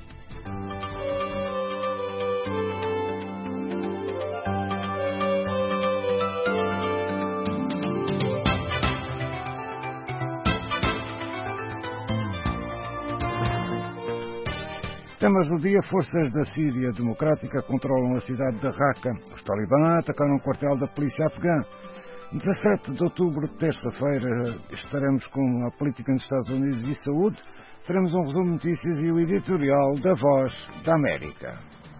Temas do dia: forças da Síria Democrática controlam a cidade de Raqqa. Os talibã atacaram um quartel da polícia afegã. dezassete de outubro, terça-feira, estaremos com a política nos Estados Unidos e saúde. Teremos um resumo de notícias e o editorial da Voz da América.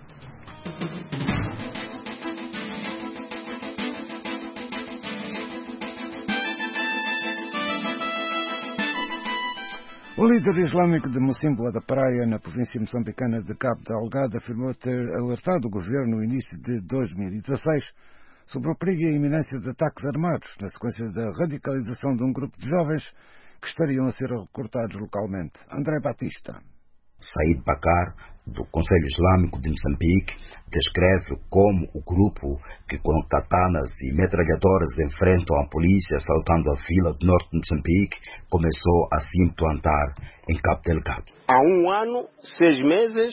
O líder islâmico de Mocímboa da Praia, na província moçambicana de Cabo Delgado, afirmou ter alertado o governo no início de dois mil e dezasseis sobre o perigo e a iminência de ataques armados, na sequência da radicalização de um grupo de jovens que estariam a ser recrutados localmente. André Batista. Said Bakar, do Conselho Islâmico de Moçambique, descreve como o grupo que com katanas e metralhadoras enfrentam a polícia assaltando a vila do norte de Moçambique começou a se implantar em Cabo Delgado. Há um ano, seis meses,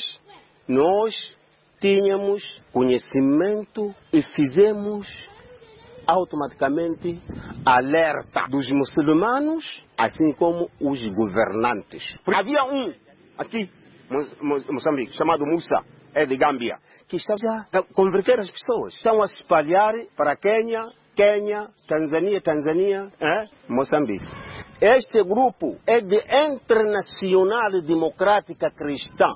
nós tínhamos conhecimento e fizemos automaticamente alerta dos muçulmanos, assim como os governantes. Havia um aqui, Moçambique, chamado Musa, é de Gâmbia, que está a converter as pessoas. Estão a se espalhar para Quênia, Quênia, Tanzânia, Tanzânia, é? Moçambique. Este grupo é de Internacional Democrática Cristã.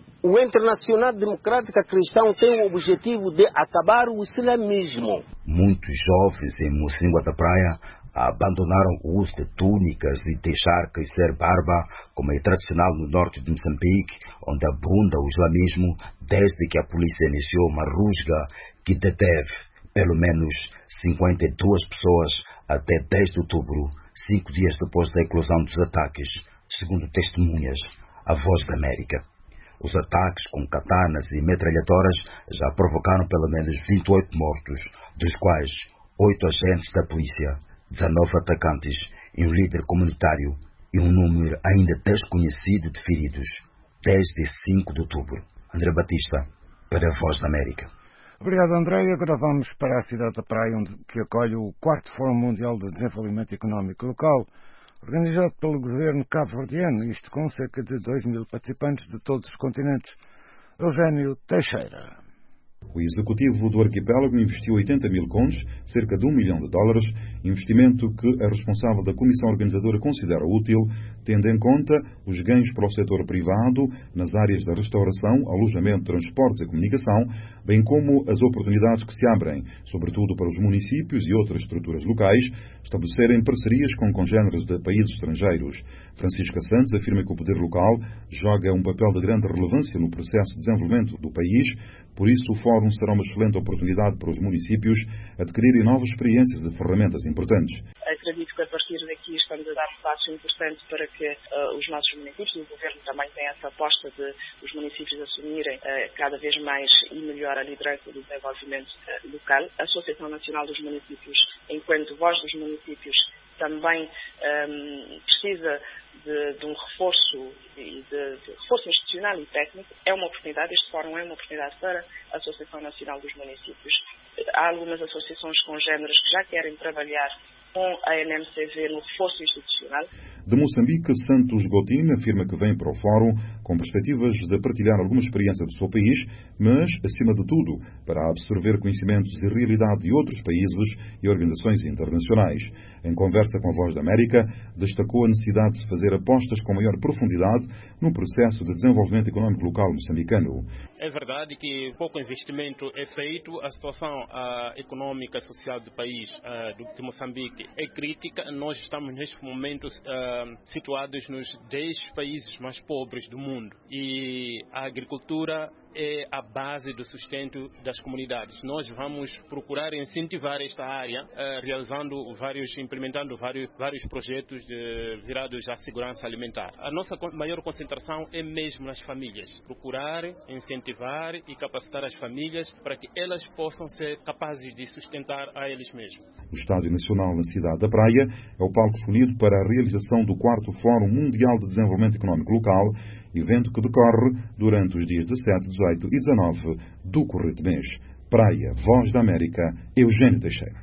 O Internacional Democrática Cristã tem o objetivo de acabar o islamismo. Muitos jovens em Mocímboa da Praia abandonaram o uso de túnicas e deixar crescer barba, como é tradicional no norte de Moçambique, onde abunda o islamismo, desde que a polícia iniciou uma rusga que deteve pelo menos cinquenta e duas pessoas até dez de outubro, cinco dias depois da eclosão dos ataques, segundo testemunhas, a Voz da América. Os ataques com katanas e metralhadoras já provocaram pelo menos vinte e oito mortos, dos quais oito agentes da polícia, dezenove atacantes e um líder comunitário e um número ainda desconhecido de feridos, desde cinco de outubro. André Batista, para a Voz da América. Obrigado, André. E agora vamos para a cidade da Praia, onde, que acolhe o quarto Fórum Mundial de Desenvolvimento Económico Local, organizado pelo governo cabo-verdiano, isto com cerca de dois mil participantes de todos os continentes. Eugênio Teixeira. O executivo do arquipélago investiu oitenta mil contos, cerca de um milhão de dólares, investimento que a responsável da comissão organizadora considera útil, tendo em conta os ganhos para o setor privado nas áreas da restauração, alojamento, transportes e comunicação, bem como as oportunidades que se abrem, sobretudo para os municípios e outras estruturas locais, estabelecerem parcerias com congêneres de países estrangeiros. Francisca Santos afirma que o poder local joga um papel de grande relevância no processo de desenvolvimento do país, por isso o Fórum será uma excelente oportunidade para os municípios adquirirem novas experiências e ferramentas importantes. Acredito que a partir daqui estamos a dar passos importantes para que uh, os nossos municípios, e o Governo também tem essa aposta de os municípios assumirem uh, cada vez mais e melhor a liderança do desenvolvimento uh, local. A Associação Nacional dos Municípios, enquanto voz dos municípios, também um, precisa de, de um reforço, de, de reforço institucional e técnico. É uma oportunidade, este fórum é uma oportunidade para a Associação Nacional dos Municípios. Há algumas associações congêneres que já querem trabalhar com a N M C V no reforço institucional. De Moçambique, Santos Gotin afirma que vem para o Fórum com perspectivas de partilhar alguma experiência do seu país, mas, acima de tudo, para absorver conhecimentos e realidade de outros países e organizações internacionais. Em conversa com a Voz da América, destacou a necessidade de se fazer apostas com maior profundidade no processo de desenvolvimento económico local moçambicano. É verdade que pouco investimento é feito, a situação uh, econômica e social do país, uh, do, de Moçambique, é crítica. Nós estamos neste momento uh, situados nos dez países mais pobres do mundo e a agricultura é a base do sustento das comunidades. Nós vamos procurar incentivar esta área, uh, realizando vários, implementando vários, vários projetos de, virados à segurança alimentar. A nossa maior concentração é mesmo nas famílias. Procurar, incentivar e capacitar as famílias para que elas possam ser capazes de sustentar a eles mesmos. O Estádio Nacional na cidade da Praia é o palco escolhido para a realização do quarto Fórum Mundial de Desenvolvimento Económico Local, evento que decorre durante os dias dezessete, dezoito e dezanove do corrente mês. Praia, Voz da América, Eugênio Teixeira.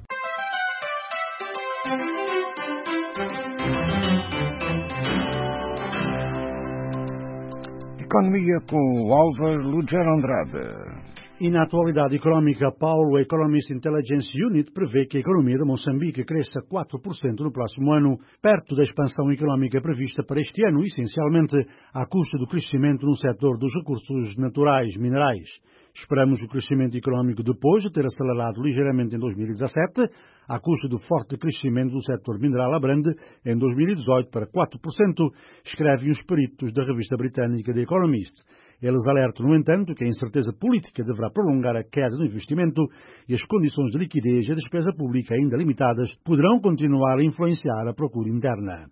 Economia com o Álvaro Lugero Andrade. E na atualidade económica, Paulo, Economist Intelligence Unit, prevê que a economia de Moçambique cresça quatro por cento no próximo ano, perto da expansão económica prevista para este ano, essencialmente à custa do crescimento no setor dos recursos naturais minerais. Esperamos o crescimento económico depois de ter acelerado ligeiramente em dois mil e dezassete, à custa do forte crescimento do setor mineral abrande em dois mil e dezoito para quatro por cento, escrevem os peritos da revista britânica The Economist. Eles alertam, no entanto, que a incerteza política deverá prolongar a queda do investimento e as condições de liquidez e a despesa pública ainda limitadas poderão continuar a influenciar a procura interna.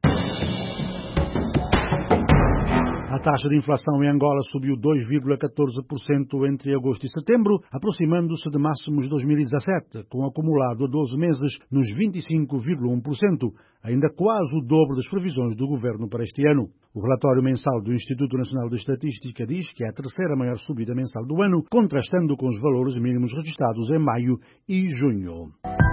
A taxa de inflação em Angola subiu dois vírgula catorze por cento entre agosto e setembro, aproximando-se de máximos de dois mil e dezassete, com acumulado a doze meses nos vinte e cinco vírgula um por cento, ainda quase o dobro das previsões do governo para este ano. O relatório mensal do Instituto Nacional de Estatística diz que é a terceira maior subida mensal do ano, contrastando com os valores mínimos registrados em maio e junho.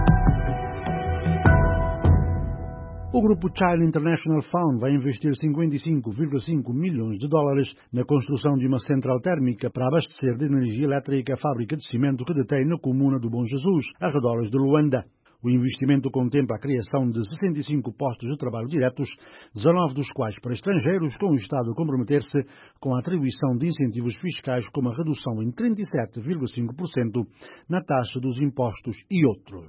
O grupo Chile International Fund vai investir cinquenta e cinco vírgula cinco milhões de dólares na construção de uma central térmica para abastecer de energia elétrica a fábrica de cimento que detém na comuna do Bom Jesus, arredores de Luanda. O investimento contempla a criação de sessenta e cinco postos de trabalho diretos, dezanove dos quais para estrangeiros, com o Estado a comprometer-se com a atribuição de incentivos fiscais, como a redução em trinta e sete vírgula cinco por cento na taxa dos impostos e outros.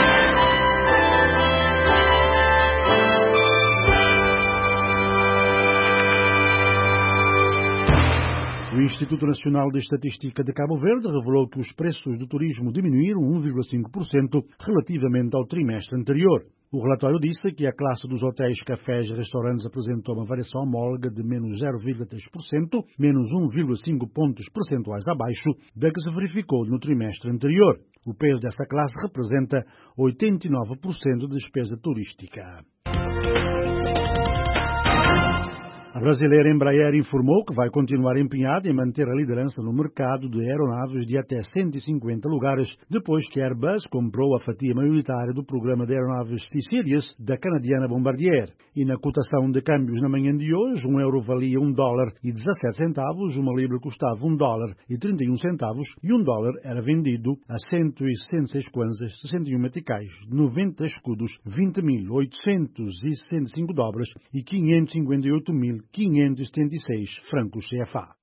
O Instituto Nacional de Estatística de Cabo Verde revelou que os preços do turismo diminuíram um vírgula cinco por cento relativamente ao trimestre anterior. O relatório disse que a classe dos hotéis, cafés e restaurantes apresentou uma variação homóloga de menos zero vírgula três por cento, menos um vírgula cinco pontos percentuais abaixo da que se verificou no trimestre anterior. O peso dessa classe representa oitenta e nove por cento de despesa turística. A brasileira Embraer informou que vai continuar empenhada em manter a liderança no mercado de aeronaves de até cento e cinquenta lugares, depois que a Airbus comprou a fatia maioritária do programa de aeronaves C-Series da canadiana Bombardier. E na cotação de câmbios na manhã de hoje, um euro valia um dólar e dezassete centavos, uma libra custava um dólar e trinta e um centavos e um dólar era vendido a cento e sessenta e seis kwanzas, sessenta e um meticais, noventa escudos, vinte mil oitocentos e sessenta e cinco dobras e quinhentos e cinquenta e oito mil quinhentos e setenta e seis francos C F A.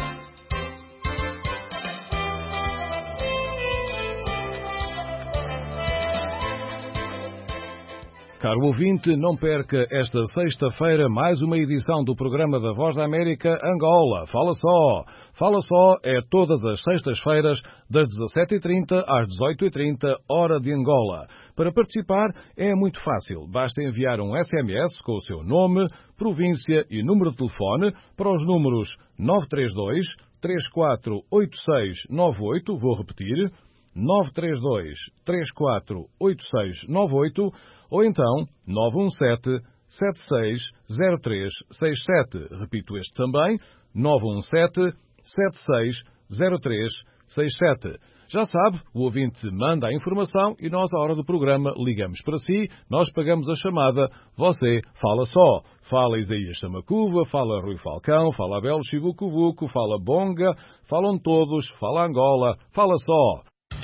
Caro ouvinte, não perca esta sexta-feira mais uma edição do programa da Voz da América Angola. Fala só! Fala só é todas as sextas-feiras, das dezassete e trinta às dezoito e trinta, hora de Angola. Para participar é muito fácil. Basta enviar um S M S com o seu nome, província e número de telefone para os números nove três dois, três quatro oito seis nove oito, vou repetir, nove três dois, três quatro oito seis nove oito, ou então nove um sete, sete seis zero três seis sete. Repito este também, nove um sete, sete seis zero três seis sete. Já sabe, o ouvinte manda a informação e nós, à hora do programa, ligamos para si, nós pagamos a chamada, você fala só. Fala Isaías Samacuva, fala Rui Falcão, fala Abel Chivucuvuco, fala Bonga, falam todos, fala Angola, fala só.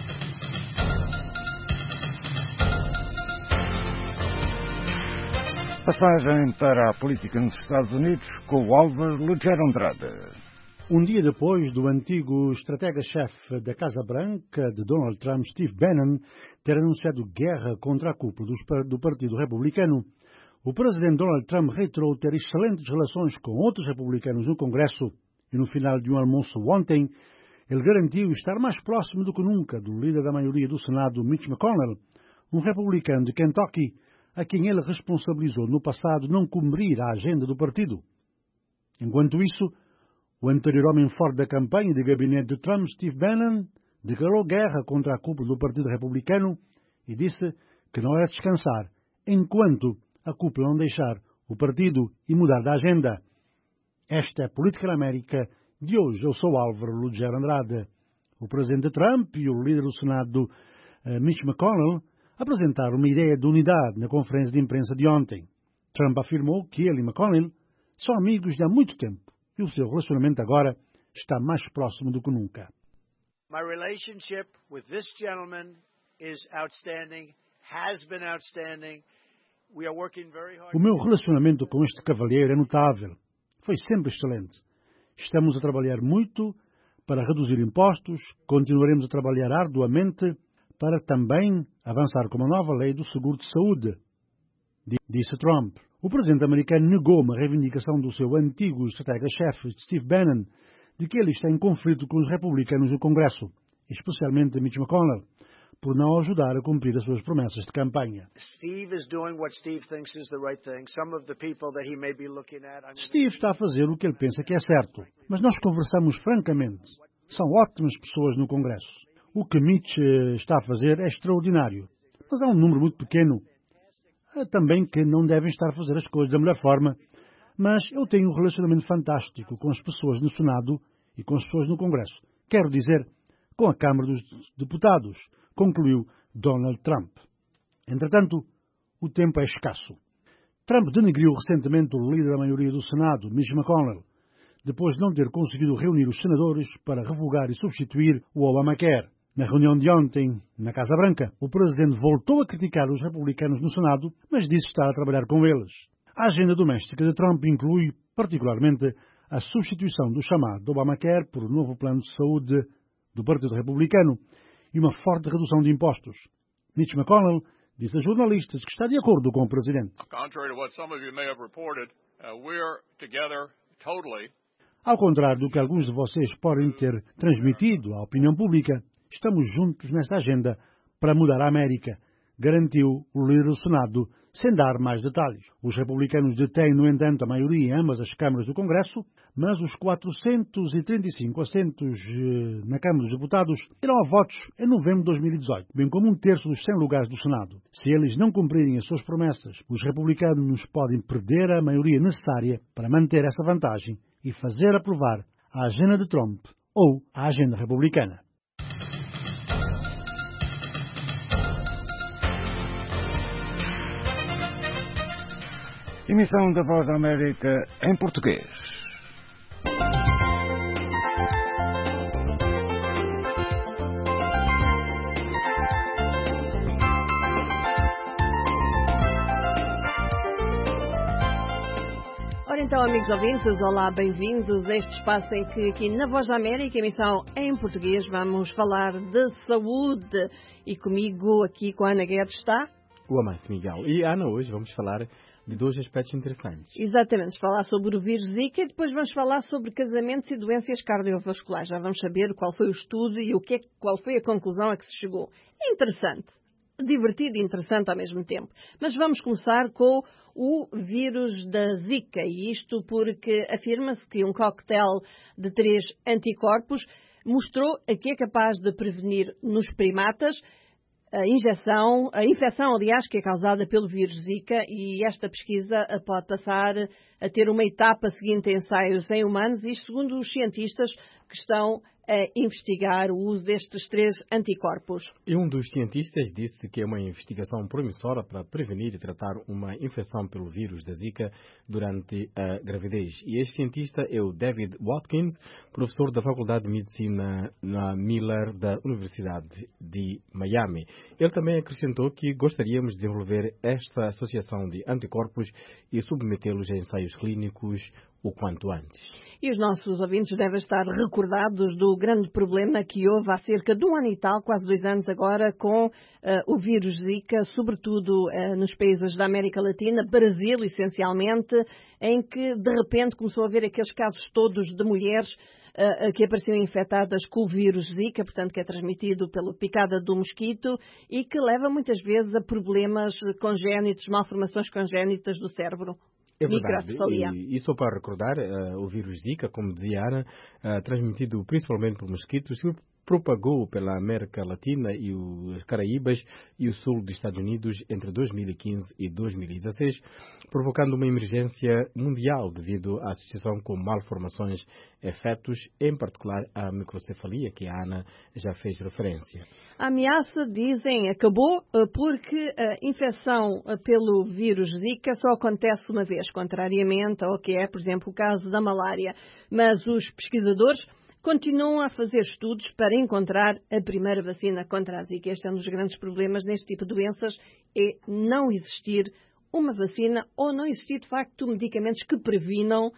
Passagem para a política nos Estados Unidos com o Álvaro Lugero Andrade. Um dia depois do antigo estratega-chefe da Casa Branca de Donald Trump, Steve Bannon, ter anunciado guerra contra a cúpula do Partido Republicano, o presidente Donald Trump reiterou ter excelentes relações com outros republicanos no Congresso e no final de um almoço ontem, ele garantiu estar mais próximo do que nunca do líder da maioria do Senado, Mitch McConnell, um republicano de Kentucky, a quem ele responsabilizou no passado não cumprir a agenda do partido. Enquanto isso, o anterior homem forte da campanha de gabinete de Trump, Steve Bannon, declarou guerra contra a cúpula do Partido Republicano e disse que não era descansar enquanto a cúpula não deixar o partido e mudar da agenda. Esta é a Política na América de hoje. Eu sou Álvaro Lugero Andrade. O presidente Trump e o líder do Senado, Mitch McConnell, apresentaram uma ideia de unidade na conferência de imprensa de ontem. Trump afirmou que ele e McConnell são amigos de há muito tempo e o seu relacionamento agora está mais próximo do que nunca. My relationship with this gentleman is outstanding, has been outstanding. We are working very hard. O meu relacionamento com este cavalheiro é notável. Foi sempre excelente. Estamos a trabalhar muito para reduzir impostos, continuaremos a trabalhar arduamente para também avançar com uma nova lei do seguro de saúde, disse Trump. O presidente americano negou uma reivindicação do seu antigo estratega-chefe, Steve Bannon, de que ele está em conflito com os republicanos no Congresso, especialmente Mitch McConnell, por não ajudar a cumprir as suas promessas de campanha. Steve is doing what Steve thinks is the right thing. Some of the people that he may be looking at. Steve está a fazer o que ele pensa que é certo, mas nós conversamos francamente. São ótimas pessoas no Congresso. O que Mitch está a fazer é extraordinário, mas há um número muito pequeno também que não devem estar a fazer as coisas da melhor forma. Mas eu tenho um relacionamento fantástico com as pessoas no Senado e com as pessoas no Congresso. Quero dizer, com a Câmara dos Deputados, concluiu Donald Trump. Entretanto, o tempo é escasso. Trump denegriu recentemente o líder da maioria do Senado, Mitch McConnell, depois de não ter conseguido reunir os senadores para revogar e substituir o Obamacare. Na reunião de ontem, na Casa Branca, o presidente voltou a criticar os republicanos no Senado, mas disse estar a trabalhar com eles. A agenda doméstica de Trump inclui, particularmente, a substituição do chamado Obamacare por um novo plano de saúde do Partido Republicano e uma forte redução de impostos. Mitch McConnell disse a jornalistas que está de acordo com o presidente. Ao contrário do que alguns de vocês podem ter transmitido à opinião pública, estamos juntos nesta agenda para mudar a América, garantiu o líder do Senado, sem dar mais detalhes. Os republicanos detêm, no entanto, a maioria em ambas as câmaras do Congresso, mas os quatrocentos e trinta e cinco assentos eh, na Câmara dos Deputados irão a votos em novembro de dois mil e dezoito, bem como um terço dos cem lugares do Senado. Se eles não cumprirem as suas promessas, os republicanos podem perder a maioria necessária para manter essa vantagem e fazer aprovar a agenda de Trump ou a agenda republicana. Emissão da Voz da América em português. Ora então, amigos ouvintes, olá, bem-vindos a este espaço em que aqui na Voz da América, emissão em português, vamos falar de saúde. E comigo aqui com a Ana Guedes está... O Amâncio Miguel. E Ana, hoje vamos falar de dois aspectos interessantes. Exatamente, falar sobre o vírus Zika e depois vamos falar sobre casamentos e doenças cardiovasculares. Já vamos saber qual foi o estudo e o que é, qual foi a conclusão a que se chegou. É interessante, divertido e interessante ao mesmo tempo. Mas vamos começar com o vírus da Zika, e isto porque afirma-se que um coquetel de três anticorpos mostrou que é capaz de prevenir nos primatas a injeção, a infecção, aliás, que é causada pelo vírus Zika, e esta pesquisa pode passar a ter uma etapa seguinte a ensaios em humanos, isto segundo os cientistas que estão a investigar o uso destes três anticorpos. E um dos cientistas disse que é uma investigação promissora para prevenir e tratar uma infecção pelo vírus da Zika durante a gravidez. E este cientista é o David Watkins, professor da Faculdade de Medicina na Miller da Universidade de Miami. Ele também acrescentou que gostaríamos de desenvolver esta associação de anticorpos e submetê-los a ensaios clínicos o quanto antes. E os nossos ouvintes devem estar recordados do grande problema que houve há cerca de um ano e tal, quase dois anos agora, com uh, o vírus Zika, sobretudo uh, nos países da América Latina, Brasil essencialmente, em que de repente começou a haver aqueles casos todos de mulheres uh, que apareciam infectadas com o vírus Zika, portanto que é transmitido pela picada do mosquito e que leva muitas vezes a problemas congénitos, malformações congénitas do cérebro. É verdade, e, e só para recordar, uh, o vírus Zika, como dizia Ana, uh, transmitido principalmente por mosquitos, se propagou pela América Latina e os Caraíbas e o sul dos Estados Unidos entre dois mil e quinze e dois mil e dezasseis, provocando uma emergência mundial devido à associação com malformações em fetos, em particular a microcefalia, que a Ana já fez referência. A ameaça, dizem, acabou porque a infecção pelo vírus Zika só acontece uma vez, contrariamente ao que é, por exemplo, o caso da malária. Mas os pesquisadores continuam a fazer estudos para encontrar a primeira vacina contra a Zika. Este é um dos grandes problemas neste tipo de doenças, é não existir uma vacina ou não existir, de facto, medicamentos que previnam uh,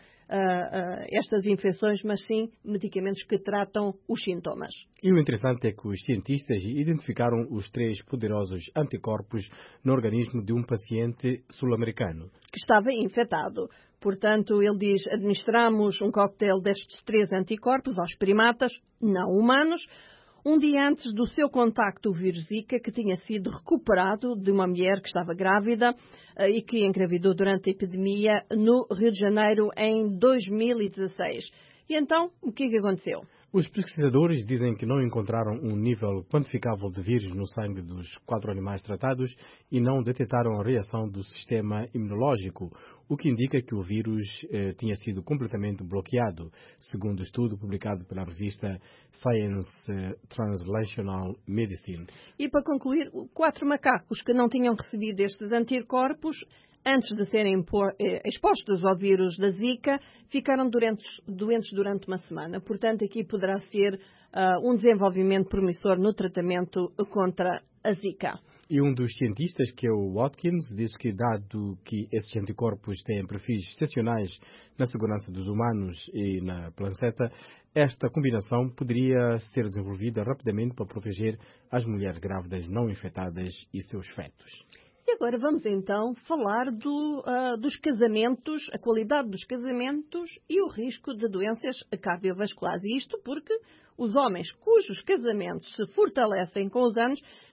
uh, estas infecções, mas sim medicamentos que tratam os sintomas. E o interessante é que os cientistas identificaram os três poderosos anticorpos no organismo de um paciente sul-americano que estava infectado. Portanto, ele diz, administramos um coquetel destes três anticorpos aos primatas, não humanos, um dia antes do seu contacto o vírus Zika, que tinha sido recuperado de uma mulher que estava grávida e que engravidou durante a epidemia no Rio de Janeiro em dois mil e dezasseis. E então, o que é que aconteceu? Os pesquisadores dizem que não encontraram um nível quantificável de vírus no sangue dos quatro animais tratados e não detectaram a reação do sistema imunológico, o que indica que o vírus eh, tinha sido completamente bloqueado, segundo o estudo publicado pela revista Science Translational Medicine. E para concluir, quatro macacos que não tinham recebido estes anticorpos, antes de serem expostos ao vírus da Zika, ficaram doentes, doentes durante uma semana. Portanto, aqui poderá ser uh, um desenvolvimento promissor no tratamento contra a Zika. E um dos cientistas, que é o Watkins, diz que, dado que esses anticorpos têm perfis excepcionais na segurança dos humanos e na placenta, esta combinação poderia ser desenvolvida rapidamente para proteger as mulheres grávidas não infectadas e seus fetos. E agora vamos então falar do, uh, dos casamentos, a qualidade dos casamentos e o risco de doenças cardiovasculares. E isto porque os homens cujos casamentos se fortalecem com os anos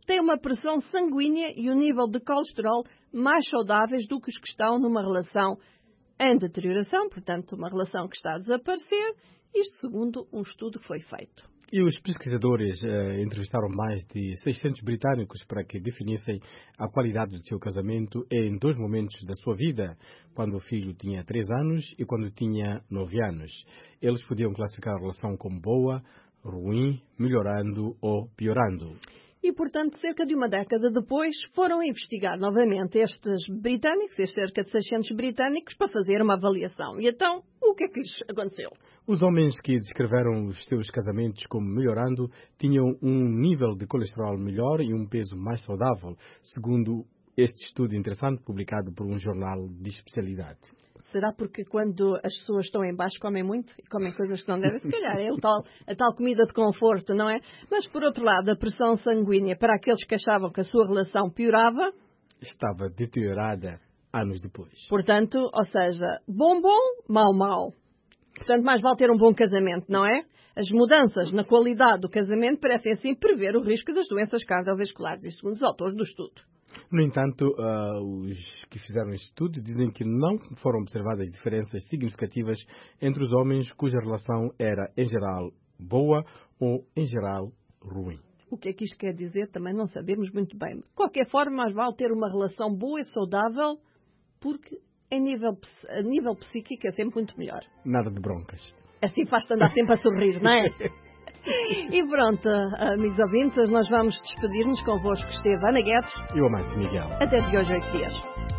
têm uma pressão sanguínea e um nível de colesterol mais saudáveis do que os que estão numa relação em deterioração, portanto, uma relação que está a desaparecer, isto segundo um estudo que foi feito. E os pesquisadores eh, entrevistaram mais de seiscentos britânicos para que definissem a qualidade do seu casamento em dois momentos da sua vida, quando o filho tinha três anos e quando tinha nove anos. Eles podiam classificar a relação como boa, ruim, melhorando ou piorando. E, portanto, cerca de uma década depois, foram investigar novamente estes britânicos, estes cerca de seiscentos britânicos, para fazer uma avaliação. E então, o que é que lhes aconteceu? Os homens que descreveram os seus casamentos como melhorando tinham um nível de colesterol melhor e um peso mais saudável, segundo este estudo interessante publicado por um jornal de especialidade. Será porque quando as pessoas estão em baixo comem muito e comem coisas que não devem? Se calhar é o tal, a tal comida de conforto, não é? Mas, por outro lado, a pressão sanguínea para aqueles que achavam que a sua relação piorava estava deteriorada anos depois. Portanto, ou seja, bom, bom, mau, mau. Portanto, mais vale ter um bom casamento, não é? As mudanças na qualidade do casamento parecem, assim, prever o risco das doenças cardiovasculares, isso segundo os autores do estudo. No entanto, uh, os que fizeram este estudo dizem que não foram observadas diferenças significativas entre os homens cuja relação era, em geral, boa ou, em geral, ruim. O que é que isto quer dizer? Também não sabemos muito bem. De qualquer forma, mais vale ter uma relação boa e saudável, porque em nível, a nível psíquico é sempre muito melhor. Nada de broncas. Assim faz-te andar sempre a sorrir, não é? E pronto, amigos ouvintes, nós vamos despedir-nos convosco, esteve Ana Guedes e o Amâncio Miguel. Até de hoje, oito dias.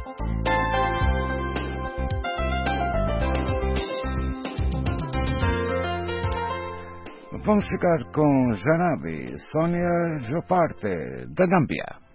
Vamos ficar com Janabi, Sónia Joparte, da Gâmbia.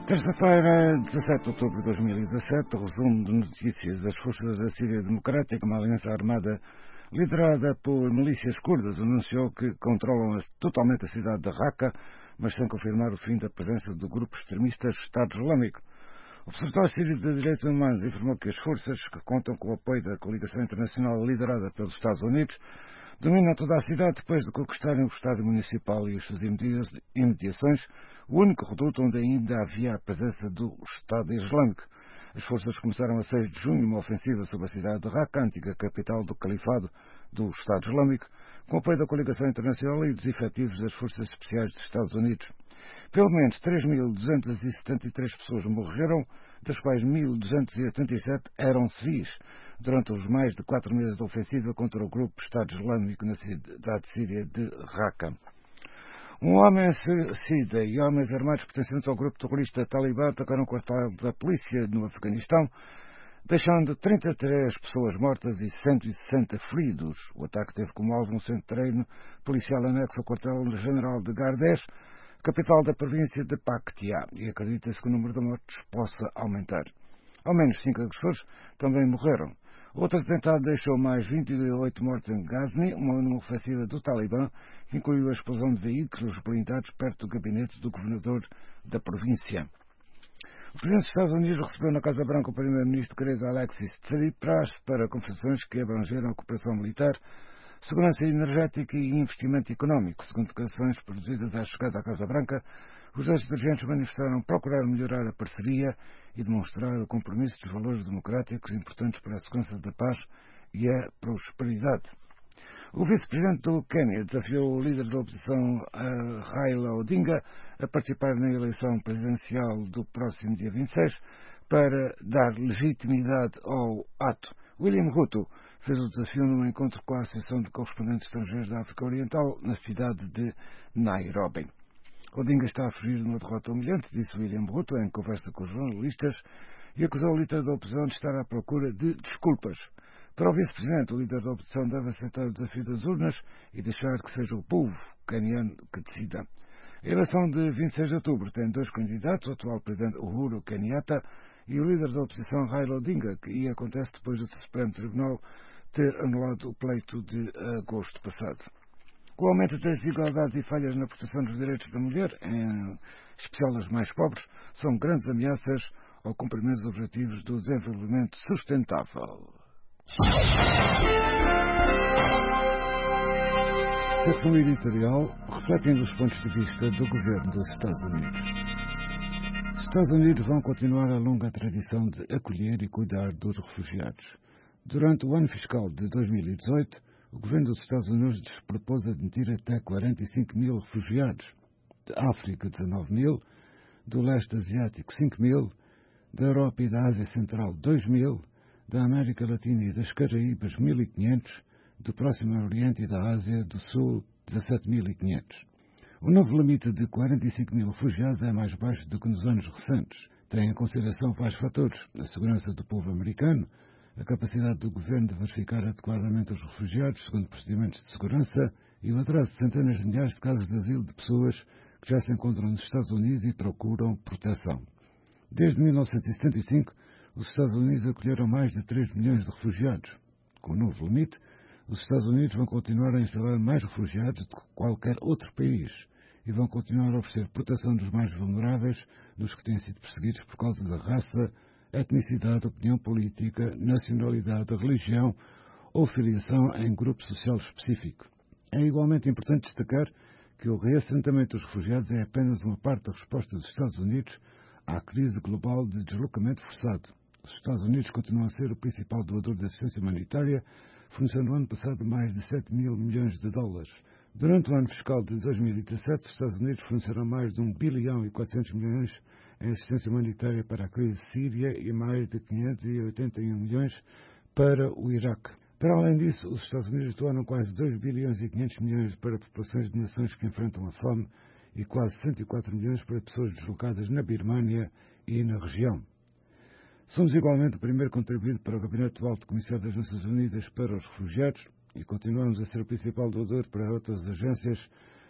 Terça-feira, dezassete de outubro de dois mil e dezassete, resumo de notícias. As forças da Síria Democrática, uma aliança armada liderada por milícias curdas, anunciou que controlam totalmente a cidade de Raqqa, mas sem confirmar o fim da presença do grupo extremista Estado Islâmico. O Observatório Sírio de Direitos Humanos informou que as forças, que contam com o apoio da coligação internacional liderada pelos Estados Unidos, dominam toda a cidade depois de conquistarem o Estado Municipal e as suas imediações, o único reduto onde ainda havia a presença do Estado Islâmico. As forças começaram a seis de junho uma ofensiva sobre a cidade de Raqqa, antiga capital do califado do Estado Islâmico, com o apoio da coligação internacional e dos efetivos das forças especiais dos Estados Unidos. Pelo menos três mil duzentas e setenta e três pessoas morreram, das quais mil duzentas e oitenta e sete eram civis, durante os mais de quatro meses de ofensiva contra o grupo Estado Islâmico na cidade síria de Raqqa. Um homem suicida e homens armados pertencentes ao grupo terrorista Talibã atacaram o quartel da polícia no Afeganistão, deixando trinta e três pessoas mortas e cento e sessenta feridos. O ataque teve como alvo um centro de treino policial anexo ao quartel-general de Gardesh, capital da província de Paktia, e acredita-se que o número de mortos possa aumentar. Ao menos cinco agressores também morreram. Outro atentado deixou mais vinte e oito mortos em Ghazni, uma ofensiva do Talibã, que incluiu a explosão de veículos blindados perto do gabinete do governador da província. O presidente dos Estados Unidos recebeu na Casa Branca o primeiro-ministro grego Alexis Tsipras para conversações que abrangeram a cooperação militar, segurança energética e investimento económico. Segundo declarações produzidas à chegada à Casa Branca, os dois dirigentes manifestaram procurar melhorar a parceria e demonstrar o compromisso dos valores democráticos importantes para a segurança da paz e a prosperidade. O vice-presidente do Quênia desafiou o líder da oposição, Raila Odinga, a participar na eleição presidencial do próximo dia vinte e seis para dar legitimidade ao ato. William Ruto fez o desafio num encontro com a Associação de Correspondentes Estrangeiros da África Oriental na cidade de Nairobi. Odinga está a fugir de uma derrota humilhante, disse William Ruto em conversa com os jornalistas, e acusou o líder da oposição de estar à procura de desculpas. Para o vice-presidente, o líder da oposição deve aceitar o desafio das urnas e deixar que seja o povo queniano que decida. A eleição de vinte e seis de outubro tem dois candidatos, o atual presidente Uhuru Kenyatta e o líder da oposição Raila Odinga, que e acontece depois do Supremo Tribunal ter anulado o pleito de agosto passado. Com o aumento das desigualdades e falhas na proteção dos direitos da mulher, em especial das mais pobres, são grandes ameaças ao cumprimento dos objetivos do desenvolvimento sustentável. Seção editorial refletem os pontos de vista do governo dos Estados Unidos. Os Estados Unidos vão continuar a longa tradição de acolher e cuidar dos refugiados. Durante o ano fiscal de dois mil e dezoito, o governo dos Estados Unidos propôs admitir até quarenta e cinco mil refugiados, de África dezanove mil, do leste asiático cinco mil, da Europa e da Ásia Central dois mil, da América Latina e das Caraíbas mil e quinhentos, do Próximo Oriente e da Ásia do Sul dezassete mil e quinhentos. O novo limite de quarenta e cinco mil refugiados é mais baixo do que nos anos recentes. Tem em consideração vários fatores: a segurança do povo americano, a capacidade do governo de verificar adequadamente os refugiados segundo procedimentos de segurança e o atraso de centenas de milhares de casos de asilo de pessoas que já se encontram nos Estados Unidos e procuram proteção. Desde mil novecentos e setenta e cinco, os Estados Unidos acolheram mais de três milhões de refugiados. Com o novo limite, os Estados Unidos vão continuar a instalar mais refugiados do que qualquer outro país e vão continuar a oferecer proteção dos mais vulneráveis, dos que têm sido perseguidos por causa da raça, etnicidade, opinião política, nacionalidade, religião ou filiação em grupo social específico. É igualmente importante destacar que o reassentamento dos refugiados é apenas uma parte da resposta dos Estados Unidos à crise global de deslocamento forçado. Os Estados Unidos continuam a ser o principal doador de assistência humanitária, fornecendo no ano passado mais de sete mil milhões de dólares. Durante o ano fiscal de dois mil e dezassete, os Estados Unidos forneceram mais de um bilhão e quatrocentos milhões em assistência humanitária para a crise síria e mais de quinhentos e oitenta e um milhões para o Iraque. Para além disso, os Estados Unidos doaram quase dois bilhões e quinhentos milhões para populações de nações que enfrentam a fome e quase cento e quatro milhões para pessoas deslocadas na Birmânia e na região. Somos igualmente o primeiro contribuinte para o Gabinete do Alto Comissário das Nações Unidas para os Refugiados e continuamos a ser o principal doador para outras agências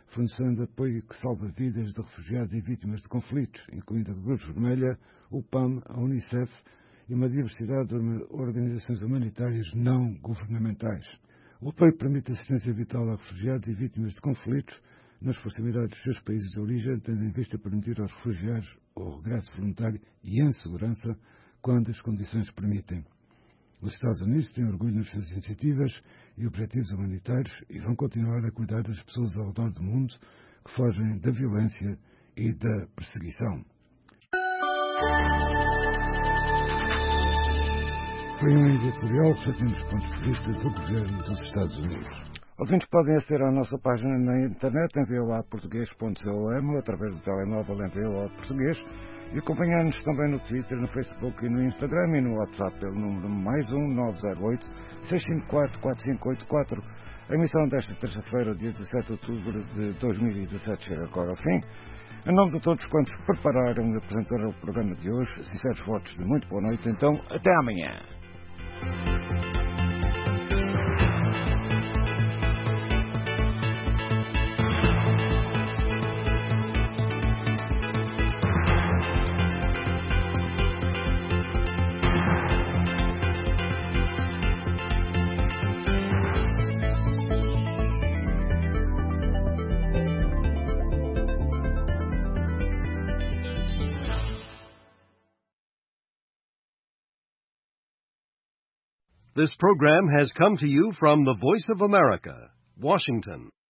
fornecendo apoio que salva vidas de refugiados e vítimas de conflitos, incluindo a Cruz Vermelha, o P A M, a Unicef e uma diversidade de organizações humanitárias não governamentais. O apoio permite assistência vital a refugiados e vítimas de conflitos nas proximidades dos seus países de origem, tendo em vista permitir aos refugiados o regresso voluntário e em segurança quando as condições permitem. Os Estados Unidos têm orgulho nas suas iniciativas e objetivos humanitários e vão continuar a cuidar das pessoas ao redor do mundo que fogem da violência e da perseguição. Foi um editorial que já temos pontos de vista do governo dos Estados Unidos. Ouvintes podem aceder à nossa página na internet em v o a português ponto com ou através do telemóvel em v o a português e acompanhar-nos também no Twitter, no Facebook e no Instagram e no WhatsApp pelo número mais um nove zero oito, seis cinco quatro, quatro cinco oito quatro. A emissão desta terça-feira, dia dezassete de outubro de dois mil e dezassete, chega agora ao fim. Em nome de todos quantos prepararam e apresentaram o programa de hoje, sinceros votos de muito boa noite, então até amanhã. This program has come to you from the Voice of America, Washington.